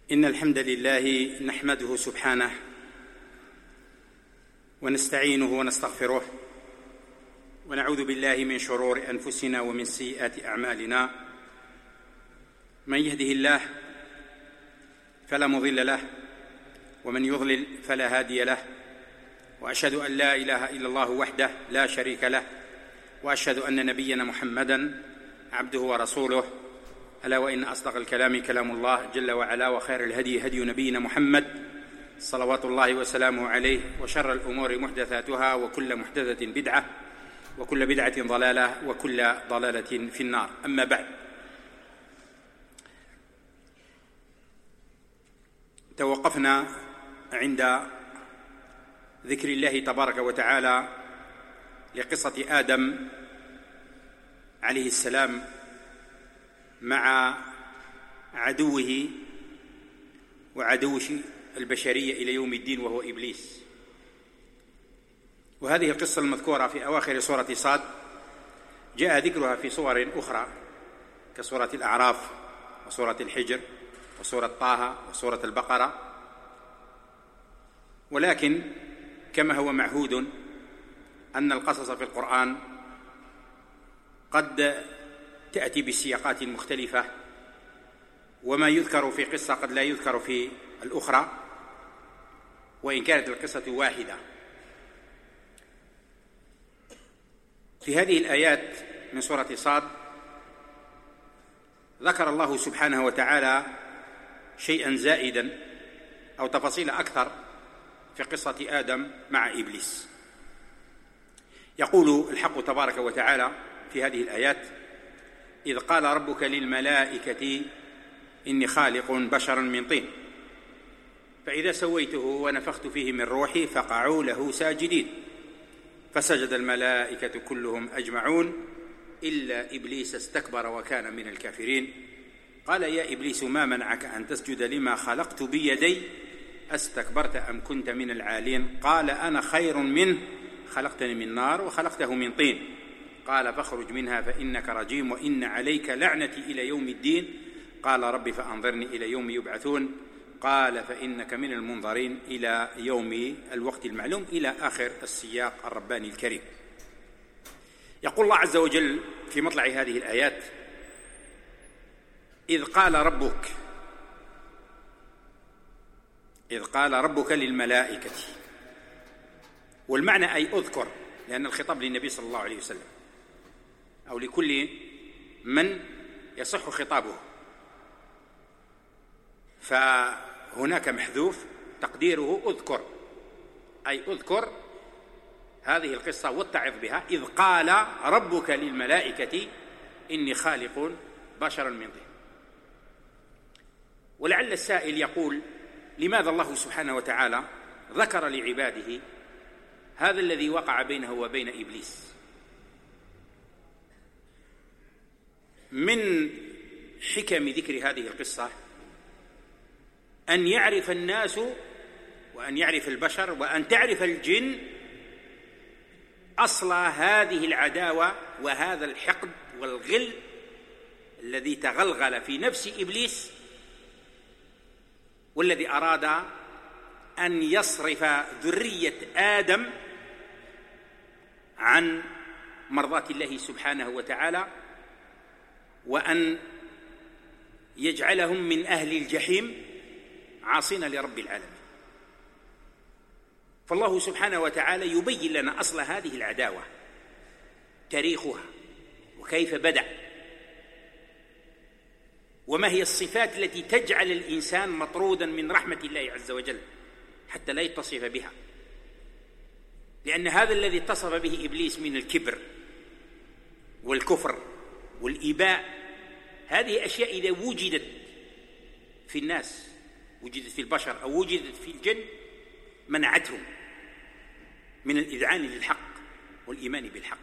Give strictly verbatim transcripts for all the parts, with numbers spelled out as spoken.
إن الحمد لله نحمده سبحانه ونستعينه ونستغفره ونعوذ بالله من شرور أنفسنا ومن سيئات أعمالنا. من يهده الله فلا مضل له ومن يضلل فلا هادي له، وأشهد أن لا إله إلا الله وحده لا شريك له، وأشهد أن نبينا محمدًا عبده ورسوله. ألا وإن أصدق الكلام كلام الله جل وعلا، وخير الهدي هدي نبينا محمد صلوات الله وسلامه عليه، وشر الأمور محدثاتها، وكل محدثة بدعة، وكل بدعة ضلالة، وكل ضلالة في النار. أما بعد، توقفنا عند ذكر الله تبارك وتعالى لقصة آدم عليه السلام مع عدوه وعدو البشرية إلى يوم الدين وهو إبليس. وهذه القصة المذكورة في أواخر سورة صاد جاء ذكرها في صور أخرى كسورة الأعراف وسورة الحجر وسورة طه وسورة البقرة، ولكن كما هو معهود أن القصص في القرآن قد تأتي بسياقات مختلفة، وما يذكر في قصة قد لا يذكر في الأخرى، وإن كانت القصة واحدة. في هذه الآيات من سورة صاد ذكر الله سبحانه وتعالى شيئا زائدا أو تفاصيل أكثر في قصة آدم مع إبليس. يقول الحق تبارك وتعالى في هذه الآيات: إذ قال ربك للملائكة إني خالق بشرا من طين فإذا سويته ونفخت فيه من روحي فقعوا له ساجدين فسجد الملائكة كلهم أجمعون إلا إبليس استكبر وكان من الكافرين قال يا إبليس ما منعك أن تسجد لما خلقت بيدي أستكبرت أم كنت من العالين قال أنا خير منه خلقتني من نار وخلقته من طين قال فاخرج منها فإنك رجيم وإن عليك لعنتي إلى يوم الدين قال رب فأنظرني إلى يوم يبعثون قال فإنك من المنظرين إلى يوم الوقت المعلوم، إلى آخر السياق الرباني الكريم. يقول الله عز وجل في مطلع هذه الآيات: إذ قال ربك إذ قال ربك للملائكة، والمعنى أي أذكر، لأن الخطاب للنبي صلى الله عليه وسلم أو لكل من يصح خطابه، فهناك محذوف تقديره أذكر، أي أذكر هذه القصة واتعظ بها. إذ قال ربك للملائكة إني خالق بشرا من طين. ولعل السائل يقول: لماذا الله سبحانه وتعالى ذكر لعباده هذا الذي وقع بينه وبين إبليس؟ من حكم ذكر هذه القصة أن يعرف الناس وأن يعرف البشر وأن تعرف الجن أصل هذه العداوة وهذا الحقد والغل الذي تغلغل في نفس إبليس، والذي أراد أن يصرف ذرية آدم عن مرضاة الله سبحانه وتعالى، وأن يجعلهم من أهل الجحيم عاصين لرب العالمين. فالله سبحانه وتعالى يبين لنا أصل هذه العداوة، تاريخها وكيف بدأ، وما هي الصفات التي تجعل الإنسان مطرودا من رحمة الله عز وجل حتى لا يتصف بها، لأن هذا الذي اتصف به إبليس من الكبر والكفر والإباء، هذه أشياء إذا وجدت في الناس، وجدت في البشر أو وجدت في الجن، منعتهم من الإذعان للحق والإيمان بالحق.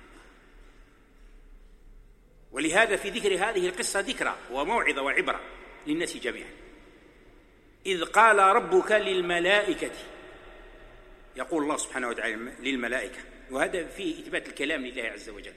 ولهذا في ذكر هذه القصة ذكرى وموعظة وعبرة للناس جميعا. إذ قال ربك للملائكة، يقول الله سبحانه وتعالى للملائكة، وهذا فيه إثبات الكلام لله عز وجل،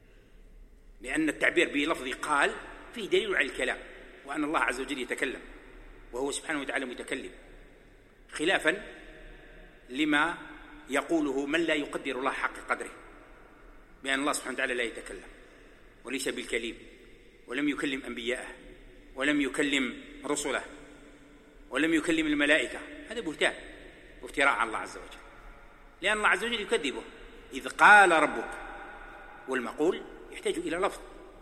لأن التعبير بلفظ قال فيه دليل على الكلام وأن الله عز وجل يتكلم. وهو سبحانه وتعالى متكلم، خلافا لما يقوله من لا يقدر الله حق قدره، بأن الله سبحانه وتعالى لا يتكلم وليس بالكليم، ولم يكلم أنبياءه، ولم يكلم رسله، ولم يكلم الملائكة. هذا بهتان وافتراء على الله عز وجل، لأن الله عز وجل يكذبه. إذ قال ربك، والمقول يحتاج إلى لفظ،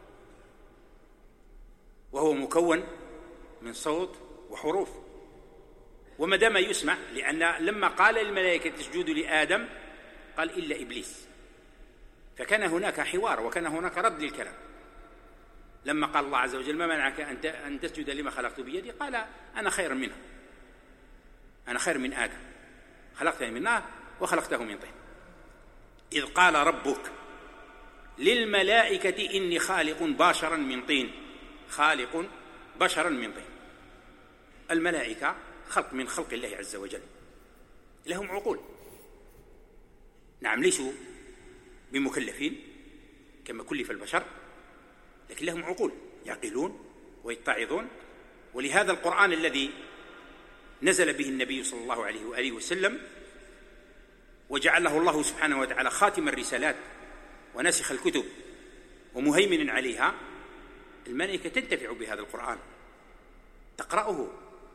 وهو مكون من صوت وحروف، وما دام يسمع، لأن لما قال للملائكة تسجدوا لآدم قال إلا إبليس، فكان هناك حوار وكان هناك رد للكلام. لما قال الله عز وجل ما منعك أن تسجد لما خلقت بيدي، قال أنا خير منه، أنا خير من آدم، خلقتني من نار وخلقته من طين. إذ قال ربك للملائكة إني خالق بشرا من طين، خالق بشرا من طين. الملائكة خلق من خلق الله عز وجل، لهم عقول، نعم ليسوا بمكلفين كما كلف البشر، لكن لهم عقول يعقلون ويتعظون. ولهذا القرآن الذي نزل به النبي صلى الله عليه وآله وسلم وجعله الله سبحانه وتعالى خاتم الرسالات وناسخ الكتب ومهيمن عليها، الملائكة تنتفع بهذا القرآن، تقرأه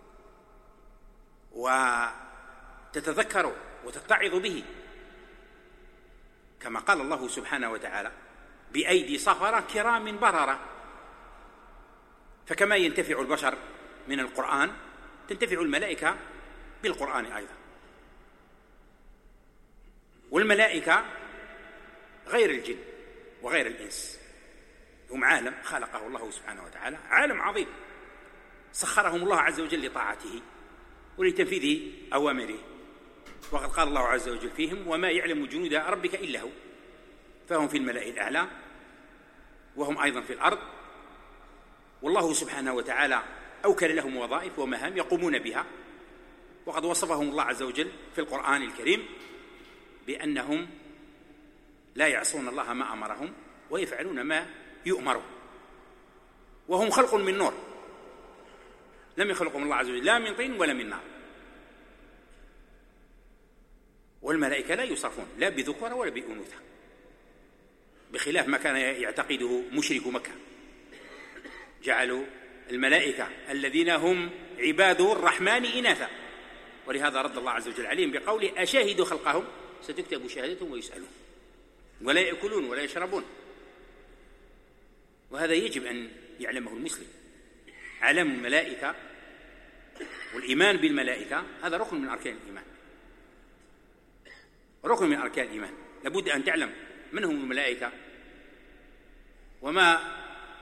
وتتذكر وتتعظ به، كما قال الله سبحانه وتعالى بأيدي صفرة كرام بررة. فكما ينتفع البشر من القرآن تنتفع الملائكة بالقرآن أيضا. والملائكة غير الجن وغير الإنس، هم عالم خلقه الله سبحانه وتعالى، عالم عظيم سخرهم الله عز وجل لطاعته ولتنفيذ أوامره. وقد قال الله عز وجل فيهم وما يعلم جنود ربك إلا هو، فهم في الملأ الأعلى وهم أيضا في الأرض، والله سبحانه وتعالى أوكل لهم وظائف ومهام يقومون بها. وقد وصفهم الله عز وجل في القرآن الكريم بأنهم لا يعصون الله ما أمرهم ويفعلون ما يؤمرون، وهم خلق من نور، لم يخلقهم الله عز وجل لا من طين ولا من نار. والملائكة لا يصرفون لا بذكر ولا بأنوثة، بخلاف ما كان يعتقده مشرك مكة، جعلوا الملائكة الذين هم عباد الرحمن إناثا. ولهذا رد الله عز وجل عليهم بقوله أشاهدوا خلقهم ستكتب شهادتهم ويسألون، ولا يأكلون ولا يشربون. وهذا يجب أن يعلمه المسلم، علم الملائكة والإيمان بالملائكة هذا ركن من أركان الإيمان، ركن من أركان الإيمان. لابد أن تعلم من هم الملائكة وما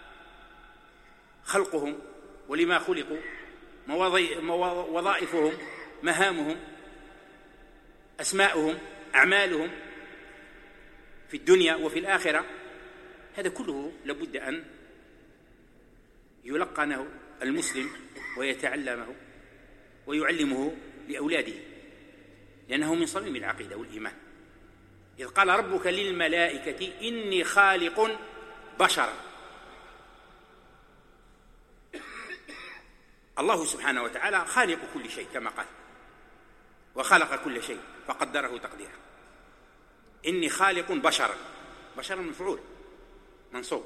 خلقهم ولما خلقوا، وظائفهم، مهامهم، أسماؤهم، أعمالهم في الدنيا وفي الآخرة. هذا كله لابد أن يلقنه المسلم ويتعلمه ويعلمه لأولاده، لأنه من صميم العقيدة والإيمان. إذ قال ربك للملائكة إني خالق بشرا. الله سبحانه وتعالى خالق كل شيء كما قال، وخلق كل شيء فقدره تقديرا. إني خالق بشرا، بشرا مفعول منصوب،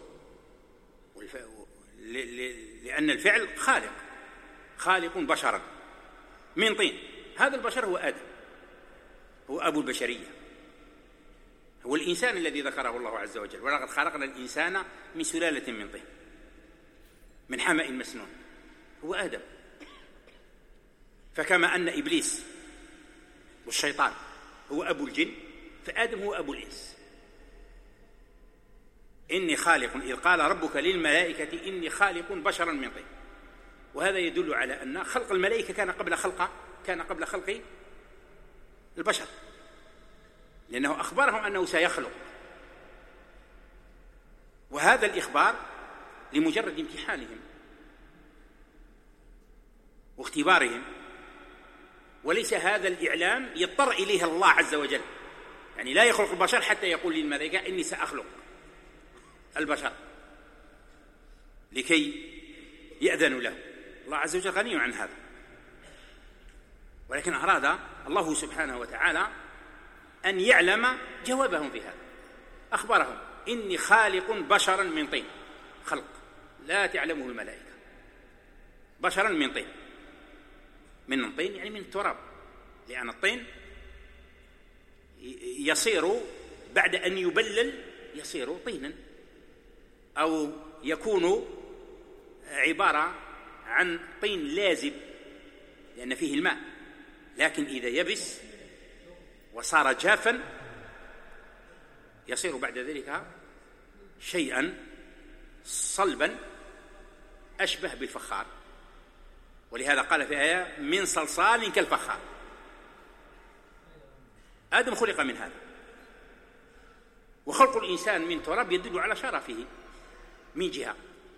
لأن الفعل خالق، خالق بشرا من طين. هذا البشر هو آدم، هو أبو البشرية، هو الإنسان الذي ذكره الله عز وجل ولقد خلقنا الإنسان من سلالة من طين من حمأ مسنون، هو آدم. فكما أن إبليس والشيطان هو أبو الجن، فآدم هو أبو الإنس. إني خالق، إذ قال ربك للملائكة إني خالق بشرا من طين. وهذا يدل على أن خلق الملائكة كان قبل خلق كان قبل خلق البشر، لأنه أخبرهم أنه سيخلق. وهذا الإخبار لمجرد امتحانهم واختبارهم، وليس هذا الإعلام يضطر إليه الله عز وجل، يعني لا يخلق البشر حتى يقول للملائكة إني سأخلق البشر لكي يأذنوا له. الله عز وجل غني عن هذا، ولكن أراد الله سبحانه وتعالى أن يعلم جوابهم في هذا، أخبرهم إني خالق بشرا من طين، خلق لا تعلمه الملائكة، بشرا من طين، من الطين يعني من التراب، لأن الطين يصير بعد أن يبلل يصير طينا، أو يكون عبارة عن طين لازب لأن فيه الماء، لكن إذا يبس وصار جافا يصير بعد ذلك شيئا صلبا أشبه بالفخار. ولهذا قال في آية من صلصال كالفخار. آدم خلق من هذا، وخلق الإنسان من تراب يدل على شرفه من جهة،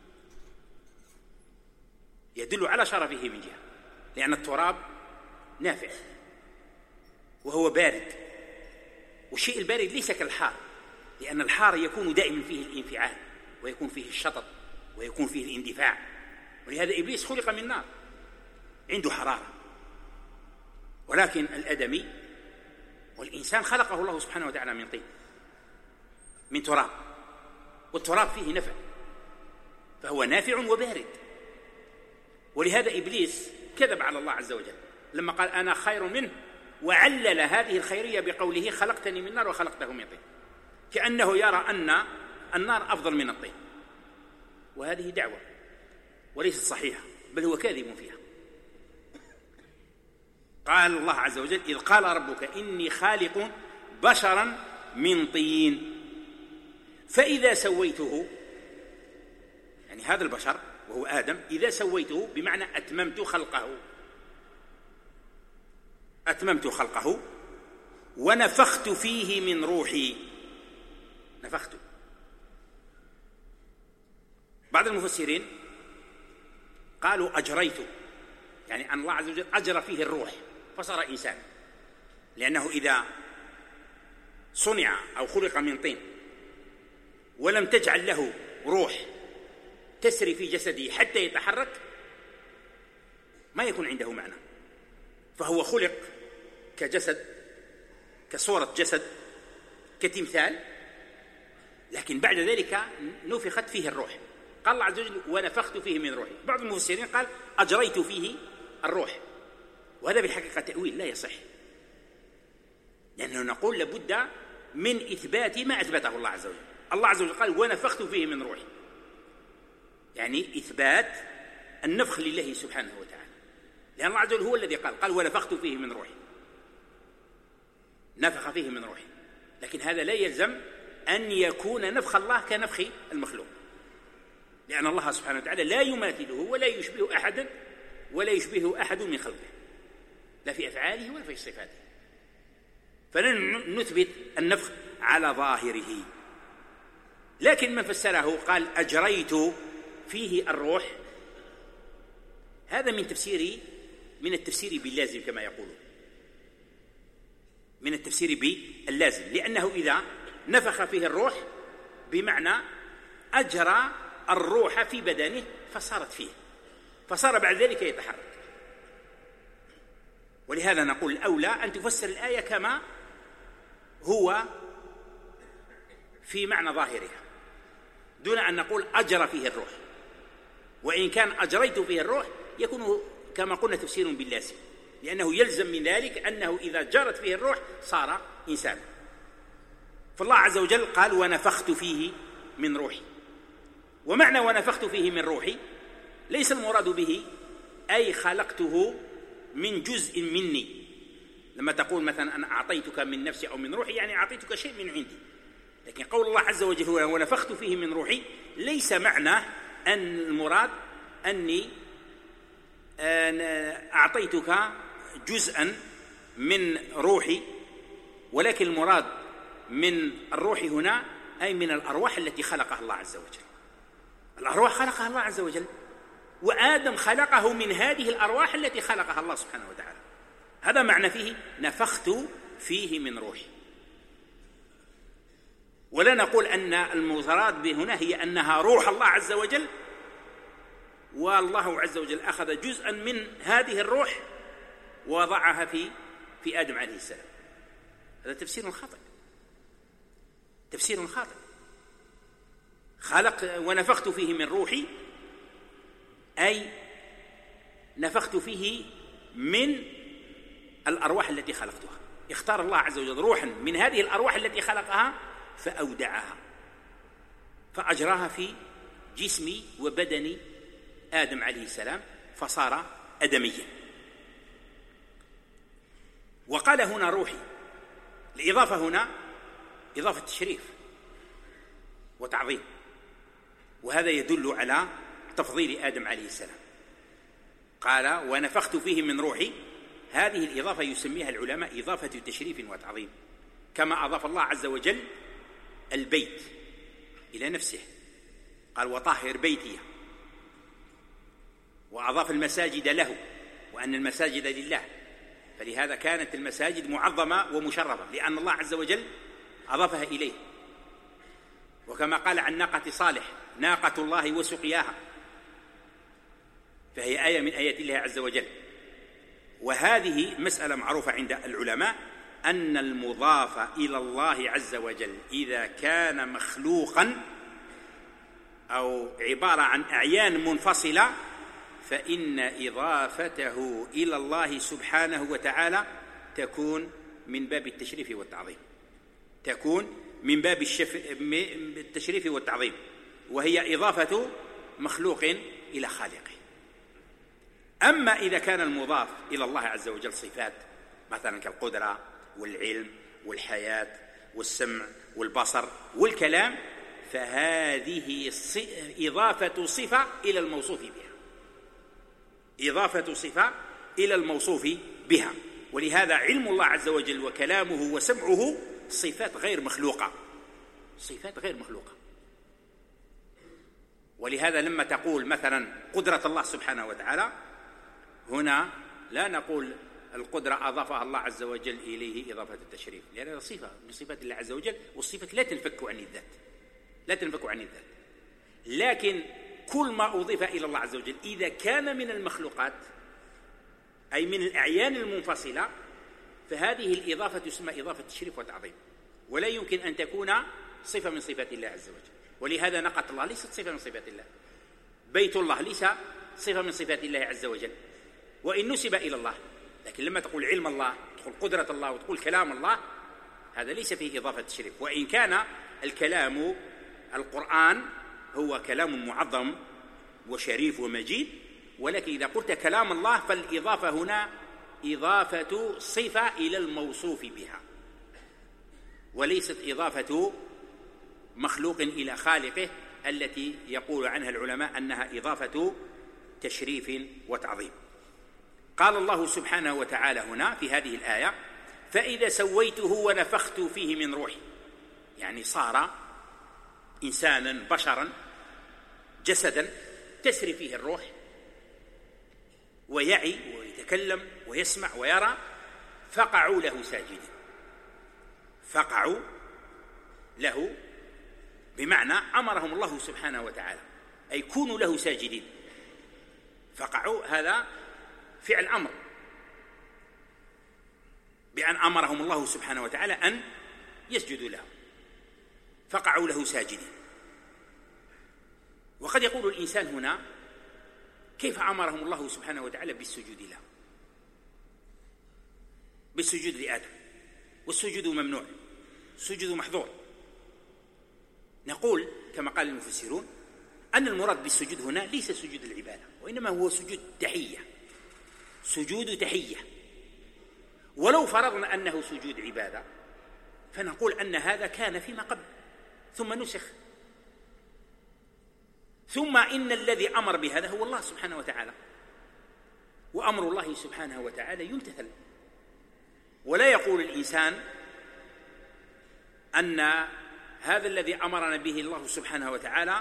يدل على شرفه من جهة، لأن التراب نافع وهو بارد، والشيء البارد ليس كالحار، لأن الحار يكون دائما فيه الانفعال ويكون فيه الشطط ويكون فيه الاندفاع، ولهذا إبليس خلق من نار عنده حرارة. ولكن الآدمي والإنسان خلقه الله سبحانه وتعالى من طين، من تراب، والتراب فيه نفع، فهو نافع وبارد. ولهذا إبليس كذب على الله عز وجل لما قال أنا خير منه، وعلل هذه الخيرية بقوله خلقتني من نار وخلقته من طين، كأنه يرى أن النار أفضل من الطين، وهذه دعوة وليست صحيحة، بل هو كاذب فيها. قال الله عز وجل إذ قال ربك إني خالق بشرا من طين فإذا سويته، يعني هذا البشر وهو آدم، إذا سويته بمعنى أتممت خلقه، أتممت خلقه ونفخت فيه من روحي، نفخت. بعض المفسرين قالوا أجريت، يعني أن الله عز وجل أجرى فيه الروح فصار إنسان، لأنه إذا صنع أو خلق من طين ولم تجعل له روح تسري في جسده حتى يتحرك ما يكون عنده معنى، فهو خلق كجسد، كصورة جسد، كتمثال، لكن بعد ذلك نفخت فيه الروح. قال الله عز وجل ونفخت فيه من روحي. بعض المفسرين قال أجريت فيه الروح، وهذا بالحقيقة تأويل لا يصح، لأنه نقول لابد من إثبات ما أثبته الله عز وجل. الله عز وجل قال ونفخت فيه من روحي، يعني إثبات النفخ لله سبحانه وتعالى، لأن الله عز وجل هو الذي قال قال ونفخت فيه من روحي، نفخ فيه من روحي، لكن هذا لا يلزم أن يكون نفخ الله كنفخ المخلوق، لأن الله سبحانه وتعالى لا يماثله ولا يشبه أحدا ولا يشبهه أحد من خلقه، لا في أفعاله ولا في صفاته، فلن نثبت النفخ على ظاهره. لكن من فسره قال أجريت فيه الروح، هذا من تفسير من التفسير باللازم كما يقولون، من التفسير باللازم، لأنه إذا نفخ فيه الروح بمعنى أجرى الروح في بدنه فصارت فيه، فصار بعد ذلك يتحرك. ولهذا نقول الأولى أن تفسر الآية كما هو في معنى ظاهرها، دون أن نقول أجرى فيه الروح، وإن كان أجريت فيه الروح يكون كما قلنا تفسير باللازم، لأنه يلزم من ذلك أنه إذا جرت فيه الروح صار إنسانا. فالله عز وجل قال ونفخت فيه من روحي، ومعنى ونفخت فيه من روحي ليس المراد به أي خلقته من جزء مني، لما تقول مثلا أنا أعطيتك من نفسي أو من روحي يعني أعطيتك شيء من عندي، لكن قول الله عز وجل هو ونفخت فيه من روحي ليس معناه أن المراد أني أعطيتك جزءا من روحي، ولكن المراد من الروح هنا أي من الأرواح التي خلقها الله عز وجل. الأرواح خلقها الله عز وجل، وآدم خلقه من هذه الأرواح التي خلقها الله سبحانه وتعالى، هذا معنى فيه نفخت فيه من روحي. ولا نقول أن المراد به هنا هي أنها روح الله عز وجل، والله عز وجل أخذ جزءا من هذه الروح ووضعها في في آدم عليه السلام. هذا تفسير خاطئ، تفسير خاطئ. خلق ونفخت فيه من روحي، أي نفخت فيه من الأرواح التي خلقتها. اختار الله عز وجل روحا من هذه الأرواح التي خلقها فأودعها، فأجراها في جسم وبدن آدم عليه السلام فصار أدميا. وقال هنا روحي، الإضافة هنا إضافة تشريف وتعظيم، وهذا يدل على تفضيل آدم عليه السلام. قال ونفخت فيه من روحي، هذه الإضافة يسميها العلماء إضافة تشريف وتعظيم، كما أضاف الله عز وجل البيت إلى نفسه، قال وطهر بيتي، وأضاف المساجد له، وأن المساجد لله، فلهذا كانت المساجد معظمة ومشرفة لأن الله عز وجل أضافها إليه. وكما قال عن ناقة صالح ناقة الله وسقياها، فهي آية من آيات الله عز وجل. وهذه مسألة معروفة عند العلماء أن المضاف إلى الله عز وجل إذا كان مخلوقا أو عبارة عن أعيان منفصلة فإن إضافته إلى الله سبحانه وتعالى تكون من باب التشريف والتعظيم، تكون من باب التشريف والتعظيم، وهي إضافة مخلوق إلى خالقه. أما إذا كان المضاف إلى الله عز وجل صفات مثلا كالقدرة والعلم والحياة والسمع والبصر والكلام، فهذه إضافة صفة إلى الموصوف بها، إضافة صفة إلى الموصوف بها. ولهذا علم الله عز وجل وكلامه وسمعه صفات غير مخلوقة، صفات غير مخلوقة. ولهذا لما تقول مثلا قدرة الله سبحانه وتعالى، هنا لا نقول القدرة أضافها الله عز وجل إليه إضافة التشريف، لأن هذا صفة من صفات الله عز وجل، والصفة لا تنفك عن الذات، لا تنفك عن الذات. لكن كل ما أضيف إلى الله عز وجل إذا كان من المخلوقات أي من الأعيان المنفصلة فهذه الإضافة تسمى إضافة تشريف وتعظيم، ولا يمكن أن تكون صفة من صفات الله عز وجل. ولهذا ناقة الله ليست صفة من صفات الله، بيت الله ليس صفة من صفات الله عز وجل وإن نسب إلى الله. لكن لما تقول علم الله، تقول قدرة الله، وتقول كلام الله، هذا ليس فيه إضافة تشريف. وإن كان الكلام القرآن هو كلام معظم وشريف ومجيد، ولكن إذا قلت كلام الله فالإضافة هنا إضافة صفة إلى الموصوف بها، وليست إضافة مخلوق إلى خالقه التي يقول عنها العلماء أنها إضافة تشريف وتعظيم. قال الله سبحانه وتعالى هنا في هذه الآية فإذا سويته ونفخت فيه من روحي، يعني صار إنسانا بشرا جسدا تسري فيه الروح ويعي ويتكلم ويسمع ويرى، فقعوا له ساجدين. فقعوا له بمعنى أمرهم الله سبحانه وتعالى، أي كونوا له ساجدين. فقعوا هذا فعل أمر، بأن أمرهم الله سبحانه وتعالى أن يسجدوا له، فقعوا له ساجدين. وقد يقول الإنسان هنا كيف أمرهم الله سبحانه وتعالى بالسجود له، بالسجود لآدم، والسجود ممنوع، السجود محظور. نقول كما قال المفسرون أن المراد بالسجود هنا ليس سجود العبادة، وإنما هو سجود تحية، سجود تحية. ولو فرضنا أنه سجود عبادة فنقول أن هذا كان فيما قبل ثم نسخ، ثم إن الذي أمر بهذا هو الله سبحانه وتعالى، وأمر الله سبحانه وتعالى يمتثل. ولا يقول الإنسان أن هذا الذي أمرنا به الله سبحانه وتعالى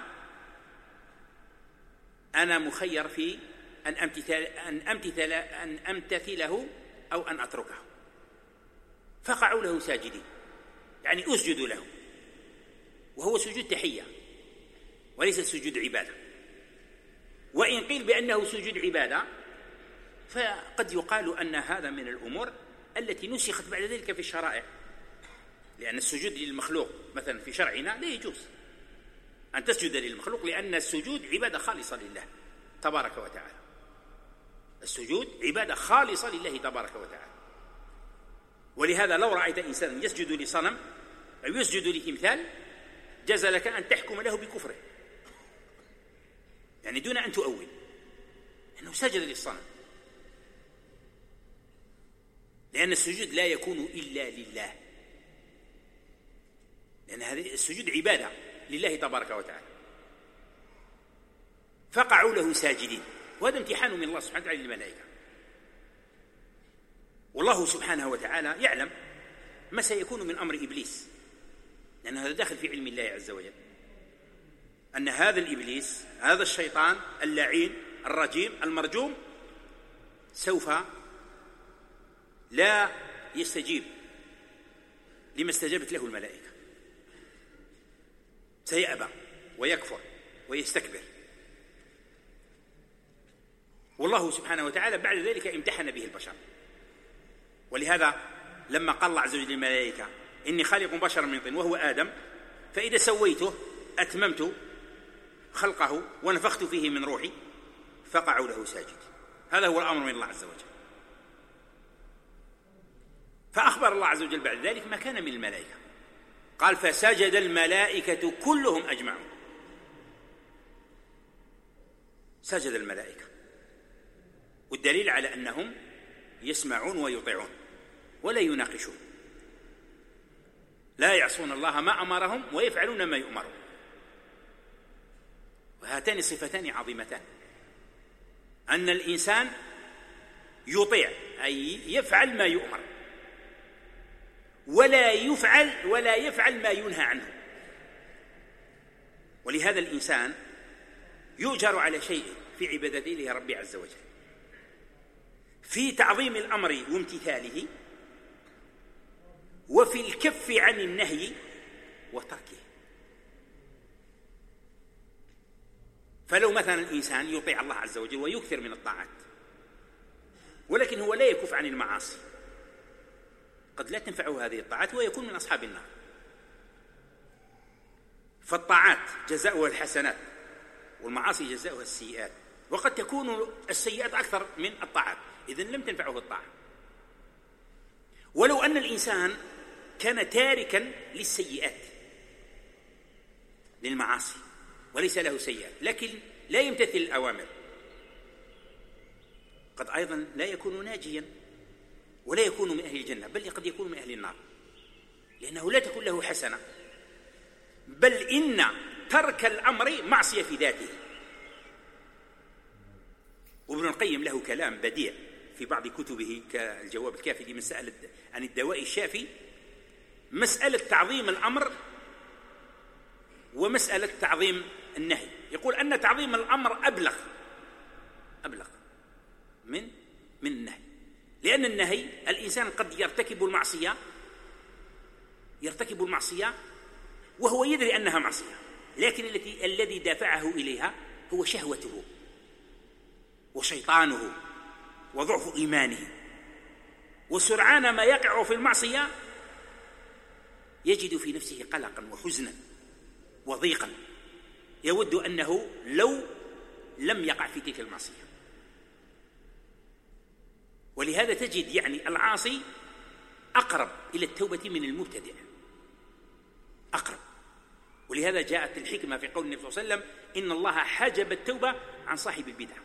أنا مخير في أن أمتثل أن أمتثل أن أمتثله أو أن أتركه. فقعوا له ساجدين، يعني أسجد له، وهو سجود تحية وليس سجود عبادة. وإن قيل بأنه سجود عبادة فقد يقال أن هذا من الأمور التي نسخت بعد ذلك في الشرائع، لأن السجود للمخلوق مثلا في شرعنا لا يجوز أن تسجد للمخلوق، لأن السجود عبادة خالصة لله تبارك وتعالى. السجود عبادة خالصة لله تبارك وتعالى. ولهذا لو رأيت إنسان يسجد لصنم أو يسجد لتمثال جاز لك أن تحكم له بكفره، يعني دون أن تؤول، أنه سجد للصنم، لأن السجود لا يكون إلا لله، لأن هذا السجود عبادة لله تبارك وتعالى. فقعوا له ساجدين، وهذا امتحان من الله سبحانه وتعالى للملائكة. والله سبحانه وتعالى يعلم ما سيكون من أمر إبليس، لأن هذا داخل في علم الله عز وجل، أن هذا الإبليس هذا الشيطان اللعين الرجيم المرجوم سوف لا يستجيب لما استجابت له الملائكة، سيأبى ويكفر ويستكبر. والله سبحانه وتعالى بعد ذلك امتحن به البشر. ولهذا لما قال الله عز وجل للملائكة إني خالق بشرا من طين وهو آدم فإذا سويته أتممت خلقه ونفخت فيه من روحي فقعوا له ساجدين. هذا هو الأمر من الله عز وجل. فأخبر الله عز وجل بعد ذلك ما كان من الملائكة، قال فسجد الملائكة كلهم أجمعون. سجد الملائكة، والدليل على أنهم يسمعون ويطيعون ولا يناقشون، لا يعصون الله ما أمرهم ويفعلون ما يؤمرون. وهاتان صفتان عظيمتان، أن الإنسان يطيع أي يفعل ما يؤمر، ولا يفعل ولا يفعل ما ينهى عنه. ولهذا الإنسان يؤجر على شيء في عبادته لرب عز وجل، في تعظيم الأمر وامتثاله، وفي الكف عن النهي وتركه. فلو مثلا الإنسان يطيع الله عز وجل ويكثر من الطاعات، ولكن هو لا يكف عن المعاصي، قد لا تنفعه هذه الطاعات ويكون من أصحاب النار. فالطاعات جزاؤها الحسنات والمعاصي جزاؤها السيئات، وقد تكون السيئات أكثر من الطاعات، إذن لم تنفعه الطاعة. ولو أن الإنسان كان تاركا للسيئات للمعاصي وليس له سيئات لكن لا يمتثل الأوامر، قد أيضا لا يكون ناجيا ولا يكون من أهل الجنة، بل قد يكون من أهل النار، لأنه لا تكون له حسنة، بل إن ترك الأمر معصية في ذاته. وابن القيم له كلام بديع في بعض كتبه كالجواب الكافي لمن سأل عن الدواء الشافي، مسألة تعظيم الأمر ومسألة تعظيم النهي. يقول أن تعظيم الأمر أبلغ أبلغ من من النهي، لأن النهي الإنسان قد يرتكب المعصية يرتكب المعصية وهو يدري أنها معصية، لكن التي الذي دافعه إليها هو شهوته وشيطانه وضعف إيمانه. وسرعان ما يقع في المعصية يجد في نفسه قلقا وحزنا وضيقا، يود أنه لو لم يقع في تلك المعصية. ولهذا تجد يعني العاصي أقرب إلى التوبة من المبتدع، أقرب. ولهذا جاءت الحكمة في قول النبي صلى الله عليه وسلم إن الله حجب التوبة عن صاحب البدعة.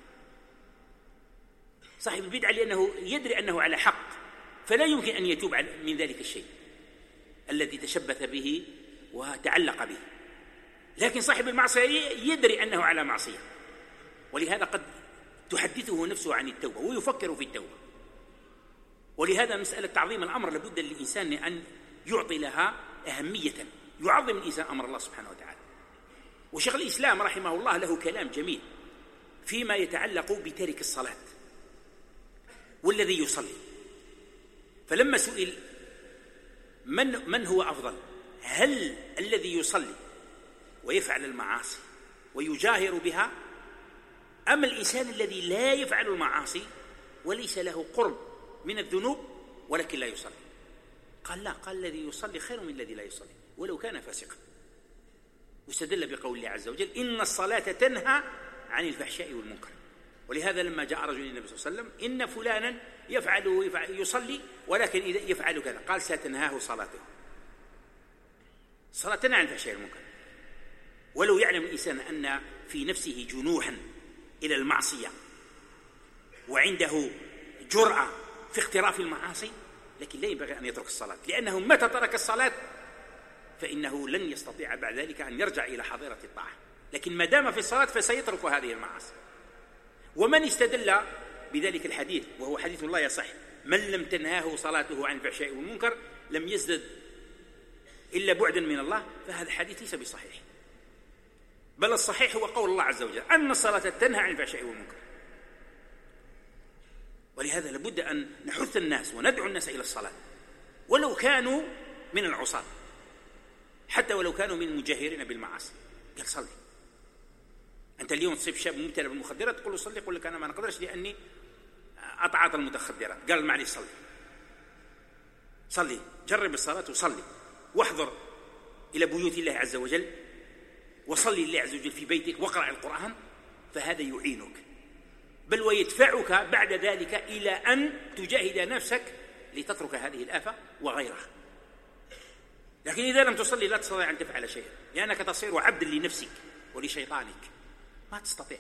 صاحب البدعة لأنه يدري أنه على حق، فلا يمكن أن يتوب من ذلك الشيء الذي تشبث به وتعلق به، لكن صاحب المعصية يدري أنه على معصية، ولهذا قد تحدثه نفسه عن التوبة ويفكر في التوبة. ولهذا مسألة تعظيم الأمر لابد للإنسان أن يعطي لها أهمية، يعظم الإنسان أمر الله سبحانه وتعالى. وشيخ الإسلام رحمه الله له كلام جميل فيما يتعلق بتارك الصلاة والذي يصلي. فلما سئل من من هو أفضل، هل الذي يصلي ويفعل المعاصي ويجاهر بها، أم الإنسان الذي لا يفعل المعاصي وليس له قرب من الذنوب ولكن لا يصلي. قال لا، قال الذي يصلي خير من الذي لا يصلي ولو كان فاسقا. واستدل بقول الله عز وجل إن الصلاة تنهى عن الفحشاء والمنكر. ولهذا لما جاء رجل النبي صلى الله عليه وسلم إن فلانا يفعل, يفعل يصلي ولكن إذا يفعل كذا، قال ستنهاه صلاته. الصلاة تنهى عن الفحشاء والمنكر. ولو يعلم الإنسان أن في نفسه جنوحا إلى المعصية وعنده جرأة في اقتراف المعاصي، لكن لا ينبغي أن يترك الصلاة، لأنه متى ترك الصلاة فإنه لن يستطيع بعد ذلك أن يرجع إلى حظيرة الطاعة. لكن ما دام في الصلاة فسيترك هذه المعاصي. ومن استدل بذلك الحديث وهو حديث لا يصح: من لم تنهاه صلاته عن الفحشاء والمنكر لم يزدد إلا بعدا من الله، فهذا الحديث ليس بصحيح، بل الصحيح هو قول الله عز وجل أن الصلاة تنهى عن الفحشاء والمنكر. ولهذا لابد أن نحث الناس وندعو الناس إلى الصلاة ولو كانوا من العصاة، حتى ولو كانوا من المجاهرين بالمعاصي. قال صلي. أنت اليوم تصيب شاب مبتلى بالمخدرات تقول له صلي، يقول لك أنا ما نقدرش لأني أتعاطى المتخدرات. قال معلش صلي، صلي، جرب الصلاة وصلي، واحضر إلى بيوت الله عز وجل وصلي لله عز وجل في بيتك واقرأ القرآن، فهذا يعينك بل ويدفعك بعد ذلك إلى أن تجاهد نفسك لتترك هذه الآفة وغيرها. لكن إذا لم تصلي لا تستطيع أن تفعل شيئا، لأنك تصير عبدا لنفسك ولشيطانك، ما تستطيع.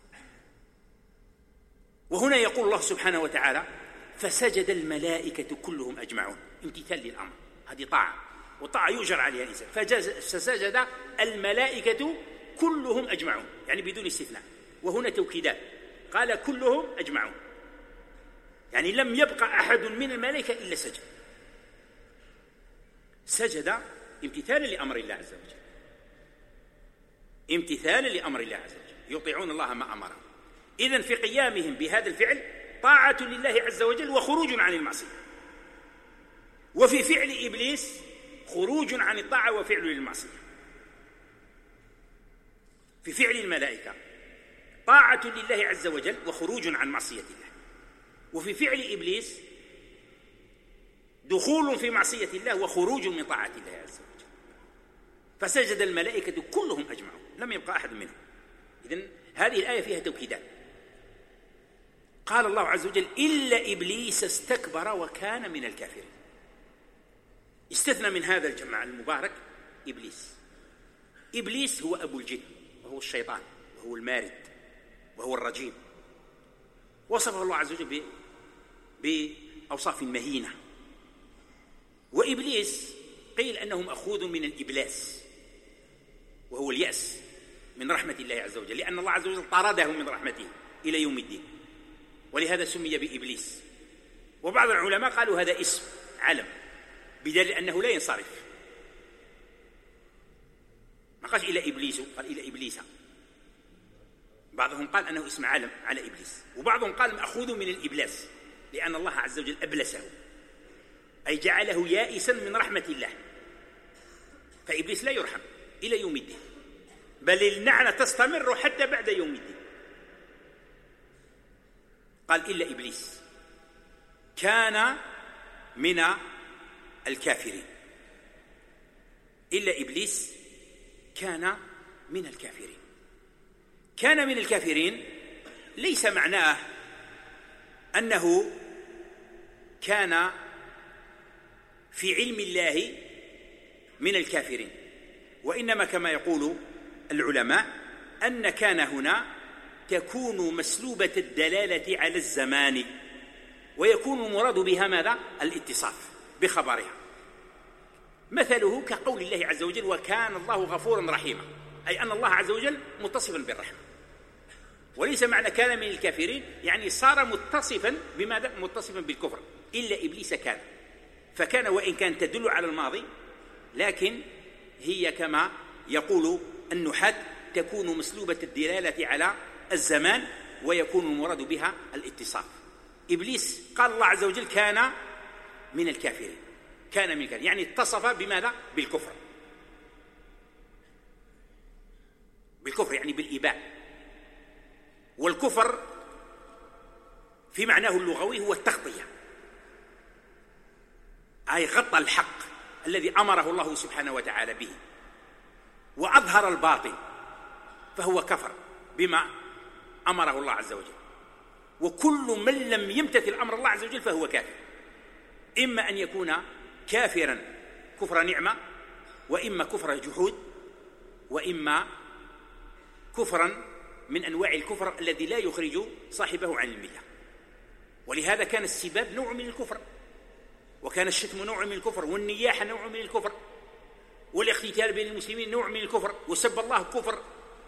وهنا يقول الله سبحانه وتعالى: فسجد الملائكة كلهم أجمعون. امتثال للأمر، هذه طاعة، والطاعة يؤجر عليها الإنسان. فسجد الملائكة كلهم أجمعون، يعني بدون استثناء. وهنا توكيدات، قال كلهم أجمعون، يعني لم يبقى أحد من الملائكة إلا سجد. سجد امتثالا لأمر الله عز وجل، امتثالا لأمر الله عز وجل، يطيعون الله ما أمرهم. إذن في قيامهم بهذا الفعل طاعة لله عز وجل وخروج عن المعصية. وفي فعل إبليس خروج عن الطاعة وفعل للمعصية. في فعل الملائكة طاعة لله عز وجل وخروج عن معصية الله، وفي فعل إبليس دخول في معصية الله وخروج من طاعة الله عز وجل. فسجد الملائكة كلهم أجمعون، لم يبقى أحد منهم. إذن هذه الآية فيها توكيدات. قال الله عز وجل: إلا إبليس استكبر وكان من الكافرين. استثنى من هذا الجمع المبارك إبليس. إبليس هو أبو الجن، وهو الشيطان، وهو المارد، وهو الرجيم. وصفه الله عز وجل بأوصاف مهينة. وإبليس قيل أنه مأخوذ من الإبلاس، وهو اليأس من رحمة الله عز وجل، لأن الله عز وجل طرده من رحمته إلى يوم الدين، ولهذا سمي بإبليس. وبعض العلماء قالوا هذا اسم علم، بدليل أنه لا ينصرف. ما قالش إلى إبليس، قال إلى إبليس. بعضهم قال أنه اسم علم على إبليس، وبعضهم قال مأخوذ من الإبلاس، لأن الله عز وجل أبلسه، أي جعله يائسا من رحمة الله. فإبليس لا يرحم إلى يوم الدين، بل اللعنة تستمر حتى بعد يوم الدين. قال إلا إبليس كان من الكافرين. إلا إبليس كان من الكافرين. كان من الكافرين ليس معناه أنه كان في علم الله من الكافرين، وإنما كما يقول العلماء أن كان هنا تكون مسلوبة الدلالة على الزمان، ويكون المراد بها ماذا؟ الاتصاف بخبرها. مثله كقول الله عز وجل: وكان الله غفورا رحيما، أي أن الله عز وجل متصفا بالرحمة. وليس معنى كان من الكافرين يعني صار متصفا بماذا؟ متصفا بالكفر. إلا إبليس كان، فكان وإن كان تدل على الماضي، لكن هي كما يقول النحاة تكون مسلوبة الدلالة على الزمان، ويكون المراد بها الاتصاف. إبليس قال الله عز وجل كان من الكافرين، كان من الكافرين يعني اتصف بماذا؟ بالكفر. بالكفر يعني بالإباء. والكفر في معناه اللغوي هو التغطية، أي غطى الحق الذي أمره الله سبحانه وتعالى به وأظهر الباطل، فهو كفر بما أمره الله عز وجل. وكل من لم يمتثل أمر الله عز وجل فهو كافر، إما أن يكون كافرا كفر نعمة، وإما كفر جحود، وإما كفرا من أنواع الكفر الذي لا يخرج صاحبه عن الملة. ولهذا كان السباب نوع من الكفر، وكان الشتم نوع من الكفر، والنياحة نوع من الكفر، والاختتال بين المسلمين نوع من الكفر، وسب الله كفر،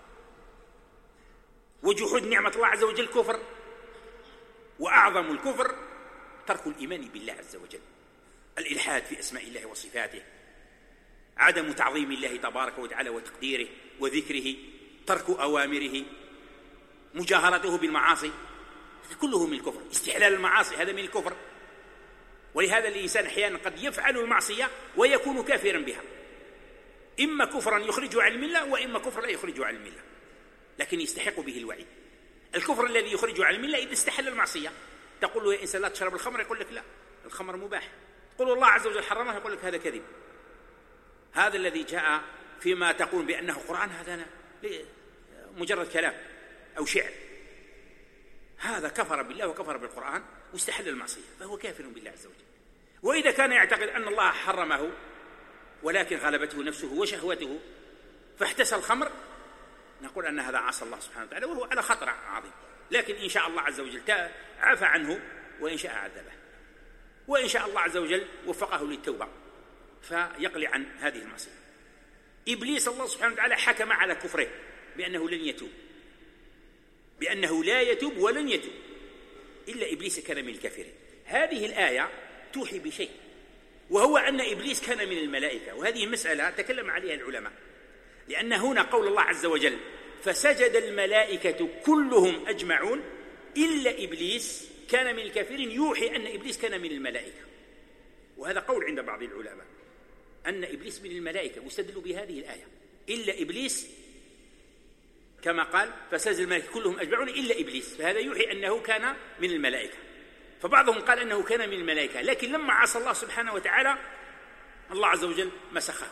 وجحود نعمة الله عز وجل كفر. وأعظم الكفر ترك الإيمان بالله عز وجل، الإلحاد في أسماء الله وصفاته، عدم تعظيم الله تبارك وتعالى وتقديره وذكره، ترك أوامره، مجاهرته بالمعاصي، هذا كله من الكفر. استحلال المعاصي هذا من الكفر. ولهذا الإنسان أحيانا قد يفعل المعصية ويكون كافرا بها، إما كفرا يخرجه عن الملة، وإما كفر لا يخرجه عن الملة لكن يستحق به الوعيد. الكفر الذي يخرجه عن الملة إذا استحل المعصية، تقول له يا إنسان لا تشرب الخمر، يقول لك لا، الخمر مباح. تقول الله عز وجل حرمه، يقول لك هذا كذب. هذا الذي جاء فيما تقول بأنه قرآن هذا مجرد كلام أو شعر، هذا كفر بالله وكفر بالقرآن واستحل المعصية، فهو كافر بالله عز وجل. وإذا كان يعتقد أن الله حرمه ولكن غلبته نفسه وشهوته فاحتسى الخمر، نقول أن هذا عصى الله سبحانه وتعالى وهو على خطر عظيم، لكن إن شاء الله عز وجل عفى عنه، وإن شاء عذبه، وإن شاء الله عز وجل وفقه للتوبة فيقلع عن هذه المعصية. إبليس الله سبحانه وتعالى حكم على كفره بأنه لن يتوب، بأنه لا يتوب ولن يتوب، إلا إبليس كان من الكافرين. هذه الآية توحي بشيء، وهو أن إبليس كان من الملائكة، وهذه مسألة تكلم عليها العلماء، لأن هنا قول الله عز وجل فسجد الملائكة كلهم أجمعون إلا إبليس كان من الكافرين، يوحي أن إبليس كان من الملائكة. وهذا قول عند بعض العلماء أن إبليس من الملائكة، واستدلوا بهذه الآية إلا إبليس، كما قال فسجد الملائكة كلهم أجمعون إلا إبليس، فهذا يوحي أنه كان من الملائكة. فبعضهم قال أنه كان من الملائكة، لكن لما عصى الله سبحانه وتعالى الله عز وجل مسخه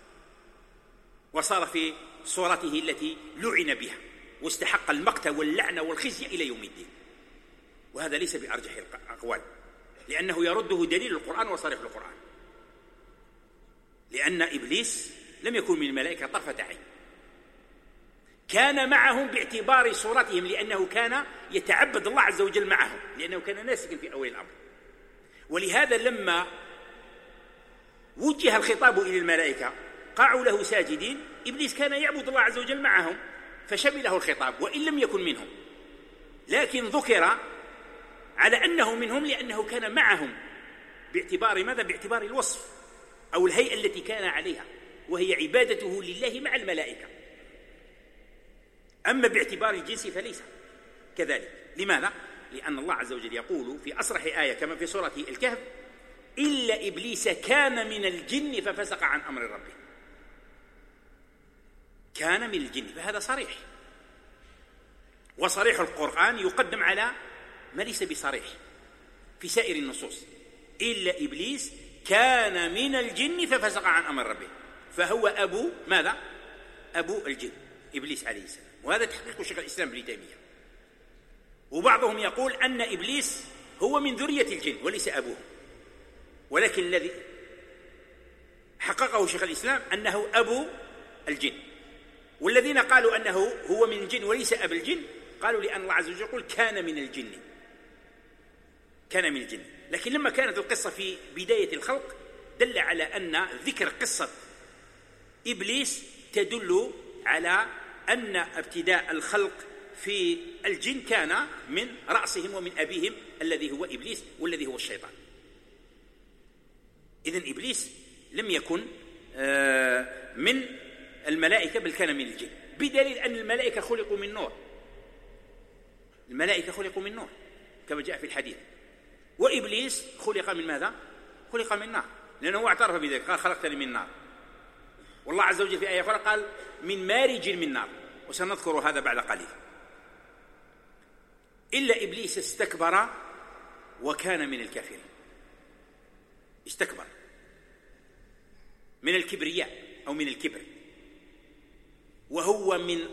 وصار في صورته التي لعن بها، واستحق المقت واللعنة والخزي إلى يوم الدين. وهذا ليس بأرجح الأقوال، لأنه يرده دليل القرآن وصريح القرآن، لأن إبليس لم يكن من الملائكة طرفة عين، كان معهم باعتبار صورتهم، لأنه كان يتعبد الله عز وجل معهم، لأنه كان ناسكا في أول الأمر. ولهذا لما وجه الخطاب إلى الملائكة قعوا له ساجدين، إبليس كان يعبد الله عز وجل معهم فشمله الخطاب وإن لم يكن منهم، لكن ذكر على أنه منهم لأنه كان معهم باعتبار ماذا؟ باعتبار الوصف أو الهيئة التي كان عليها، وهي عبادته لله مع الملائكة. أما باعتبار الجنس فليس كذلك. لماذا؟ لأن الله عز وجل يقول في أصرح آية كما في سورة الكهف إلا إبليس كان من الجن ففسق عن أمر ربه. كان من الجن، فهذا صريح، وصريح القرآن يقدم على ما ليس بصريح في سائر النصوص. إلا إبليس كان من الجن ففسق عن أمر ربه، فهو أبو ماذا؟ أبو الجن، إبليس عليه السلام. وهذا تحقيق شيخ الإسلام ابن تيمية. وبعضهم يقول أن إبليس هو من ذرية الجن وليس أبوه، ولكن الذي حققه شيخ الإسلام أنه أبو الجن. والذين قالوا أنه هو من الجن وليس أبو الجن قالوا لأن الله عز وجل يقول كان من الجن، كان من الجن. لكن لما كانت القصة في بداية الخلق دل على أن ذكر قصة إبليس تدل على أن ابتداء الخلق في الجن كان من رأسهم ومن أبيهم الذي هو إبليس والذي هو الشيطان. إذن إبليس لم يكن من الملائكة بل كان من الجن، بدليل أن الملائكة خلقوا من نور، الملائكة خلقوا من نور كما جاء في الحديث، وإبليس خلق من ماذا؟ خلق من نار، لأنه اعترف بذلك قال خلقتني من نار. والله عز وجل في آية أخرى قال من مارج من نار، وسنذكر هذا بعد قليل. إلا إبليس استكبر وكان من الكافرين. استكبر من الكبرياء أو من الكبر، وهو من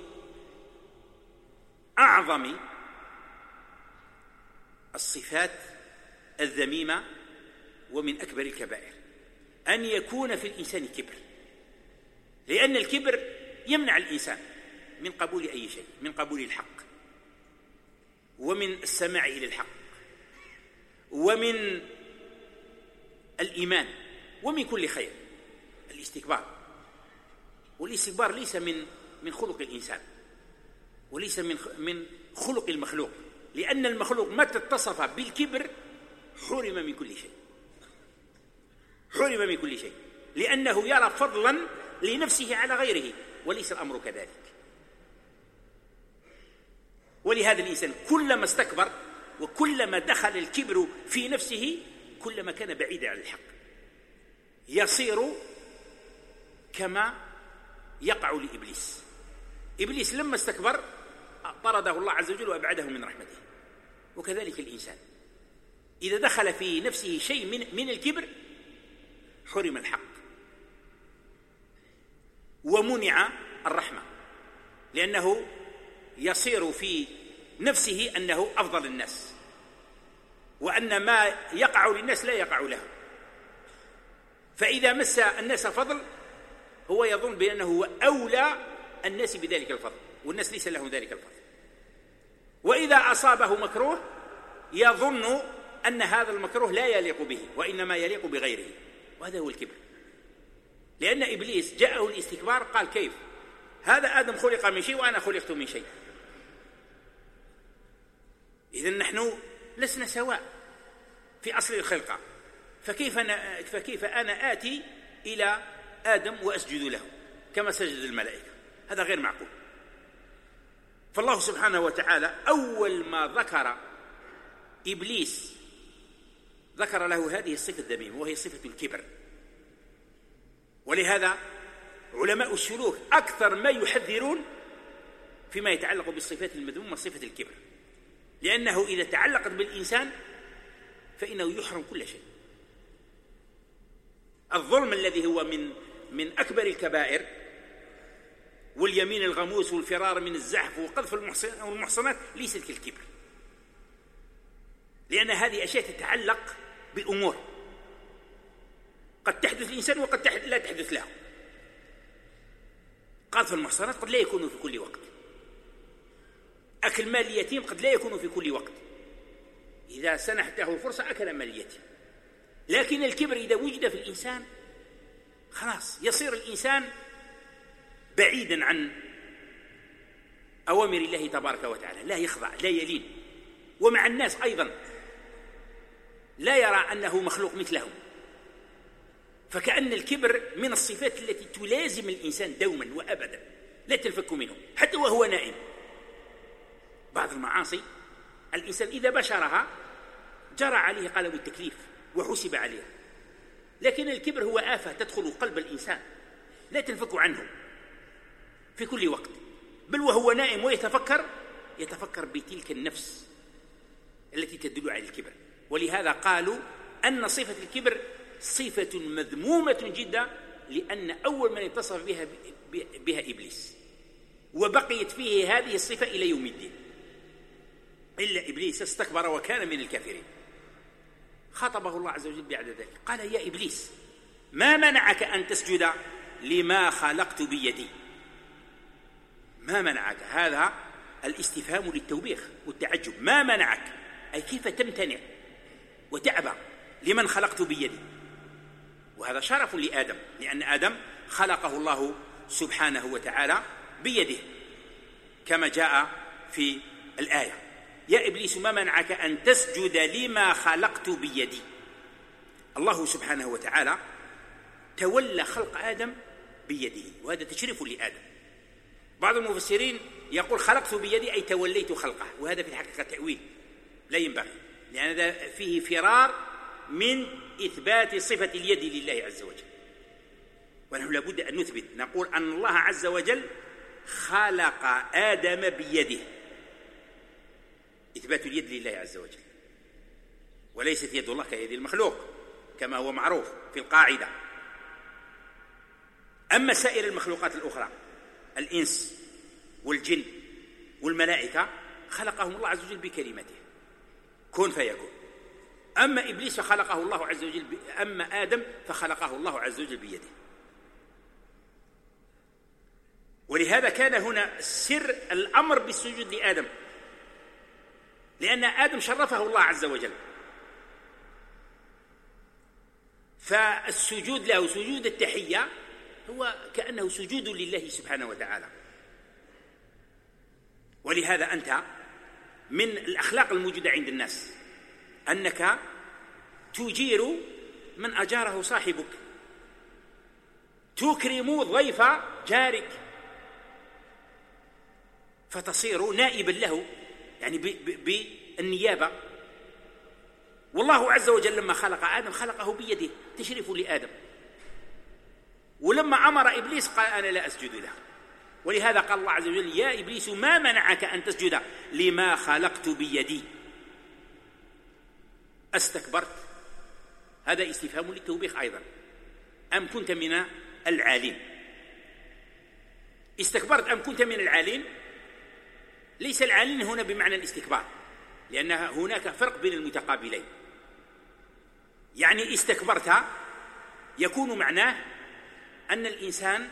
أعظم الصفات الذميمة ومن أكبر الكبائر أن يكون في الإنسان كبر، لأن الكبر يمنع الإنسان من قبول أي شيء، من قبول الحق ومن السماع إلى الحق ومن الإيمان ومن كل خير. الاستكبار، والاستكبار ليس من من خلق الإنسان وليس من من خلق المخلوق، لأن المخلوق متى اتصف بالكبر حرم من كل شيء، حرم من كل شيء، لأنه يرى فضلا لنفسه على غيره، وليس الأمر كذلك. ولهذا الإنسان كلما استكبر وكلما دخل الكبر في نفسه كلما كان بعيدا عن الحق، يصير كما يقع لإبليس. إبليس لما استكبر طرده الله عز وجل وأبعده من رحمته، وكذلك الإنسان إذا دخل في نفسه شيء من, من الكبر حرم الحق ومنع الرحمة، لأنه يصير في نفسه أنه أفضل الناس، وأن ما يقع للناس لا يقع له، فإذا مس الناس فضل هو يظن بأنه هو أولى الناس بذلك الفضل، والناس ليس لهم ذلك الفضل. وإذا أصابه مكروه يظن أن هذا المكروه لا يليق به وإنما يليق بغيره، وهذا هو الكبر. لأن إبليس جاءه الاستكبار قال كيف هذا آدم خلق من شيء وأنا خلقت من شيء، إذن نحن لسنا سواء في أصل الخلقة، فكيف أنا, فكيف أنا آتي إلى آدم وأسجد له كما سجد الملائكة؟ هذا غير معقول. فالله سبحانه وتعالى أول ما ذكر إبليس ذكر له هذه الصفة الذميمة وهي صفة الكبر. ولهذا علماء السلوك أكثر ما يحذرون فيما يتعلق بالصفات المذمومة صفة الكبر، لأنه إذا تعلقت بالإنسان فإنه يحرم كل شيء. الظلم الذي هو من من أكبر الكبائر، واليمين الغموس والفرار من الزحف وقذف المحصنات ليست كالكبر، لأن هذه أشياء تتعلق بالأمور قد تحدث الإنسان وقد لا تحدث له. قذف المحصنات قد لا يكون في كل وقت، أكل مال اليتيم قد لا يكون في كل وقت، إذا سنحته الفرصة أكل مال اليتيم. لكن الكبر إذا وجد في الإنسان خلاص يصير الإنسان بعيدا عن أوامر الله تبارك وتعالى، لا يخضع لا يلين، ومع الناس أيضا لا يرى أنه مخلوق مثلهم. فكأن الكبر من الصفات التي تلازم الإنسان دوما وأبدا لا تنفك منه حتى وهو نائم. بعض المعاصي الإنسان إذا بشرها جرى عليه قلم التكليف وحسب عليه، لكن الكبر هو آفة تدخل قلب الإنسان لا تنفك عنه في كل وقت، بل وهو نائم ويتفكر يتفكر بتلك النفس التي تدل على الكبر. ولهذا قالوا أن صفة الكبر صفة مذمومة جدا، لأن أول من اتصف بها, بها إبليس، وبقيت فيه هذه الصفة إلى يوم الدين، إلا إبليس استكبر وكان من الكافرين. خاطبه الله عز وجل بعد ذلك قال يا إبليس ما منعك أن تسجد لما خلقت بيدي؟ ما منعك، هذا الاستفهام للتوبيخ والتعجب. ما منعك أي كيف تمتنع وتأبى لمن خلقت بيدي؟ وهذا شرف لآدم، لأن آدم خلقه الله سبحانه وتعالى بيده كما جاء في الآية يا إبليس ما منعك أن تسجد لما خلقت بيدي. الله سبحانه وتعالى تولى خلق آدم بيده، وهذا تشريف لآدم. بعض المفسرين يقول خلقت بيدي أي توليت خلقه، وهذا في الحقيقة تأويل لا ينبغي، لأن هذا فيه فرار من إثبات صفة اليد لله عز وجل. ونحن لابد أن نثبت نقول أن الله عز وجل خلق آدم بيده، إثبات اليد لله عز وجل. وليست يد الله كيد المخلوق كما هو معروف في القاعدة. أما سائر المخلوقات الأخرى الإنس والجن والملائكة خلقهم الله عز وجل بكلمته كن فيكون. أما إبليس فخلقه الله عز وجل ب... أما آدم فخلقه الله عز وجل بيده. ولهذا كان هنا سر الأمر بالسجود لآدم، لأن آدم شرفه الله عز وجل، فالسجود له سجود التحية هو كأنه سجود لله سبحانه وتعالى. ولهذا أنت من الأخلاق الموجودة عند الناس أنك تجير من أجاره صاحبك، تكرم ضيف جارك، فتصير نائبا له، يعني بالنيابة. والله عز وجل لما خلق آدم خلقه بيده تشريف لآدم، ولما أمر إبليس قال أنا لا أسجد له. ولهذا قال الله عز وجل يا إبليس ما منعك أن تسجد لما خلقت بيدي أستكبرت؟ هذا استفهام للتوبيخ أيضا، أم كنت من العالين؟ استكبرت أم كنت من العالين؟ ليس العالين هنا بمعنى الاستكبار، لأن هناك فرق بين المتقابلين. يعني استكبرت يكون معناه أن الإنسان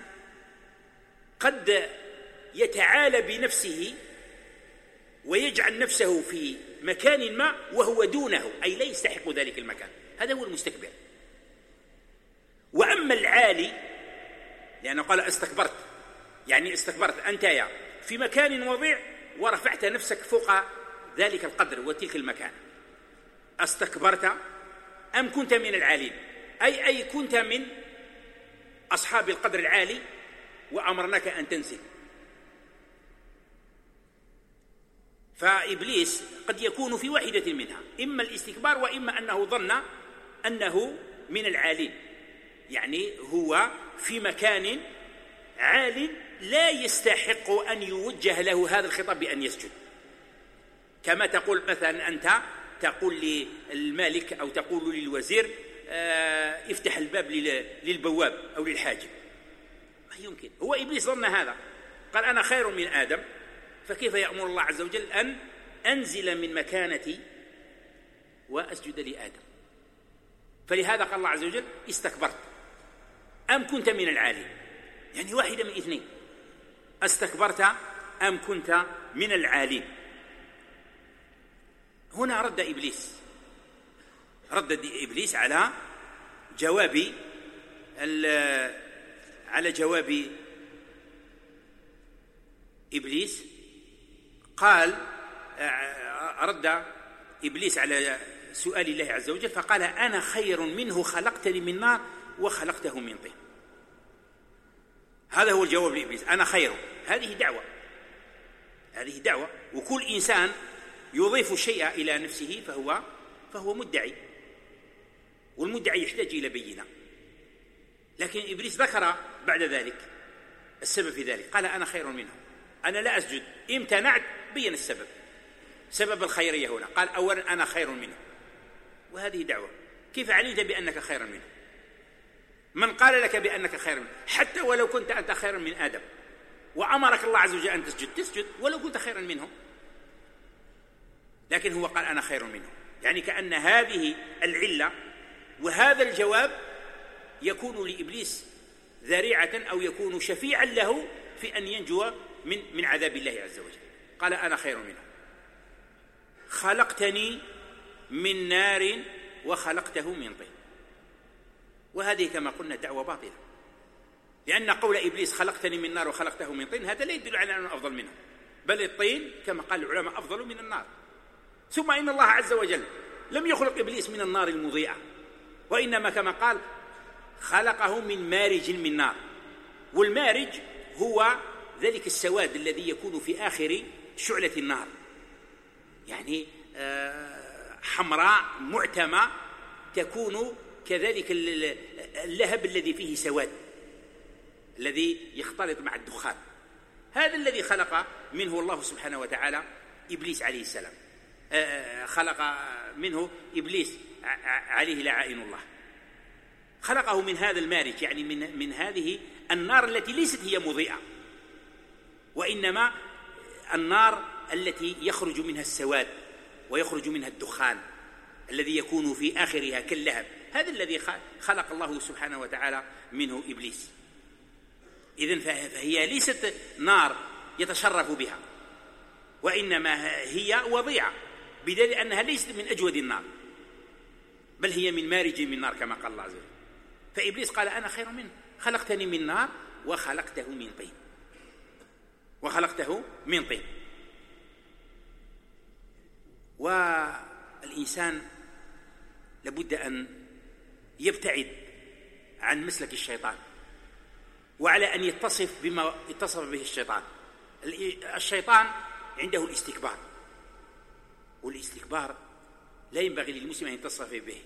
قد يتعالى بنفسه ويجعل نفسه في مكان ما وهو دونه، أي لا يستحق ذلك المكان، هذا هو المستكبر. وأما العالي لأنه قال استكبرت، يعني استكبرت أنت يا في مكان وضيع ورفعت نفسك فوق ذلك القدر وتلك المكان. استكبرت أم كنت من العالين، أي أي كنت من أصحاب القدر العالي وأمرناك أن تنزل. فإبليس قد يكون في واحدة منها، إما الاستكبار وإما أنه ظن أنه من العالين، يعني هو في مكان عال لا يستحق أن يوجه له هذا الخطاب بأن يسجد. كما تقول مثلا أنت تقول للمالك أو تقول للوزير آه افتح الباب للبواب أو للحاجب، ما يمكن. هو إبليس ظن هذا، قال أنا خير من آدم، فكيف يأمر الله عز وجل أن أنزل من مكانتي وأسجد لآدم؟ فلهذا قال الله عز وجل استكبرت أم كنت من العالين، يعني واحدة من اثنين، استكبرت أم كنت من العالين. هنا رد إبليس رد إبليس على جواب على جواب إبليس، قال رد إبليس على سؤال الله عز وجل فقال أنا خير منه خلقتني من نار وخلقته من طين. هذا هو الجواب لإبليس، أنا خير. هذه دعوة هذه دعوة وكل إنسان يضيف الشيء إلى نفسه فهو فهو مدعي، والمدعي يحتاج إلى بينة. لكن إبليس ذكر بعد ذلك السبب في ذلك، قال أنا خير منه، أنا لا أسجد، امتنعت، بين السبب، سبب الخيرية هنا، قال أولا أنا خير منه. وهذه دعوة، كيف علمت بأنك خير منه؟ من قال لك بأنك خير منه؟ حتى ولو كنت أنت خير من آدم وأمرك الله عز وجل أن تسجد تسجد ولو كنت خيرا منه، لكن هو قال أنا خير منه. يعني كأن هذه العلة وهذا الجواب يكون لإبليس ذريعة أو يكون شفيعا له في أن ينجو من من عذاب الله عز وجل. قال أنا خير منه، خلقتني من نار وخلقته من طين. وهذه كما قلنا دعوة باطلة، لأن قول إبليس خلقتني من نار وخلقته من طين هذا لا يدل على أنه أفضل منه، بل الطين كما قال العلماء أفضل من النار. ثم إن الله عز وجل لم يخلق إبليس من النار المضيئة، وإنما كما قال خلقه من مارج من نار، والمارج هو ذلك السواد الذي يكون في آخر شعلة النار، يعني حمراء معتمة تكون كذلك اللهب الذي فيه سواد الذي يختلط مع الدخان. هذا الذي خلق منه الله سبحانه وتعالى إبليس عليه السلام. خلق منه إبليس عليه لعائن الله، خلقه من هذا المارج، يعني من, من هذه النار التي ليست هي مضيئة، وإنما النار التي يخرج منها السواد ويخرج منها الدخان الذي يكون في آخرها كاللهب. هذا الذي خلق الله سبحانه وتعالى منه إبليس. إذن فهي ليست نار يتشرف بها، وإنما هي وضيعة، بدليل أنها ليست من أجود النار، بل هي من مارج من نار كما قال الله عز وجل. فإبليس قال أنا خير منه، خلقتني من نار وخلقته من طين، وخلقته من طين. والإنسان لابد أن يبتعد عن مسلك الشيطان، وعلى أن يتصف بما اتصف به الشيطان. الشيطان عنده الاستكبار، والاستكبار لا ينبغي للمسلم أن يتصف به.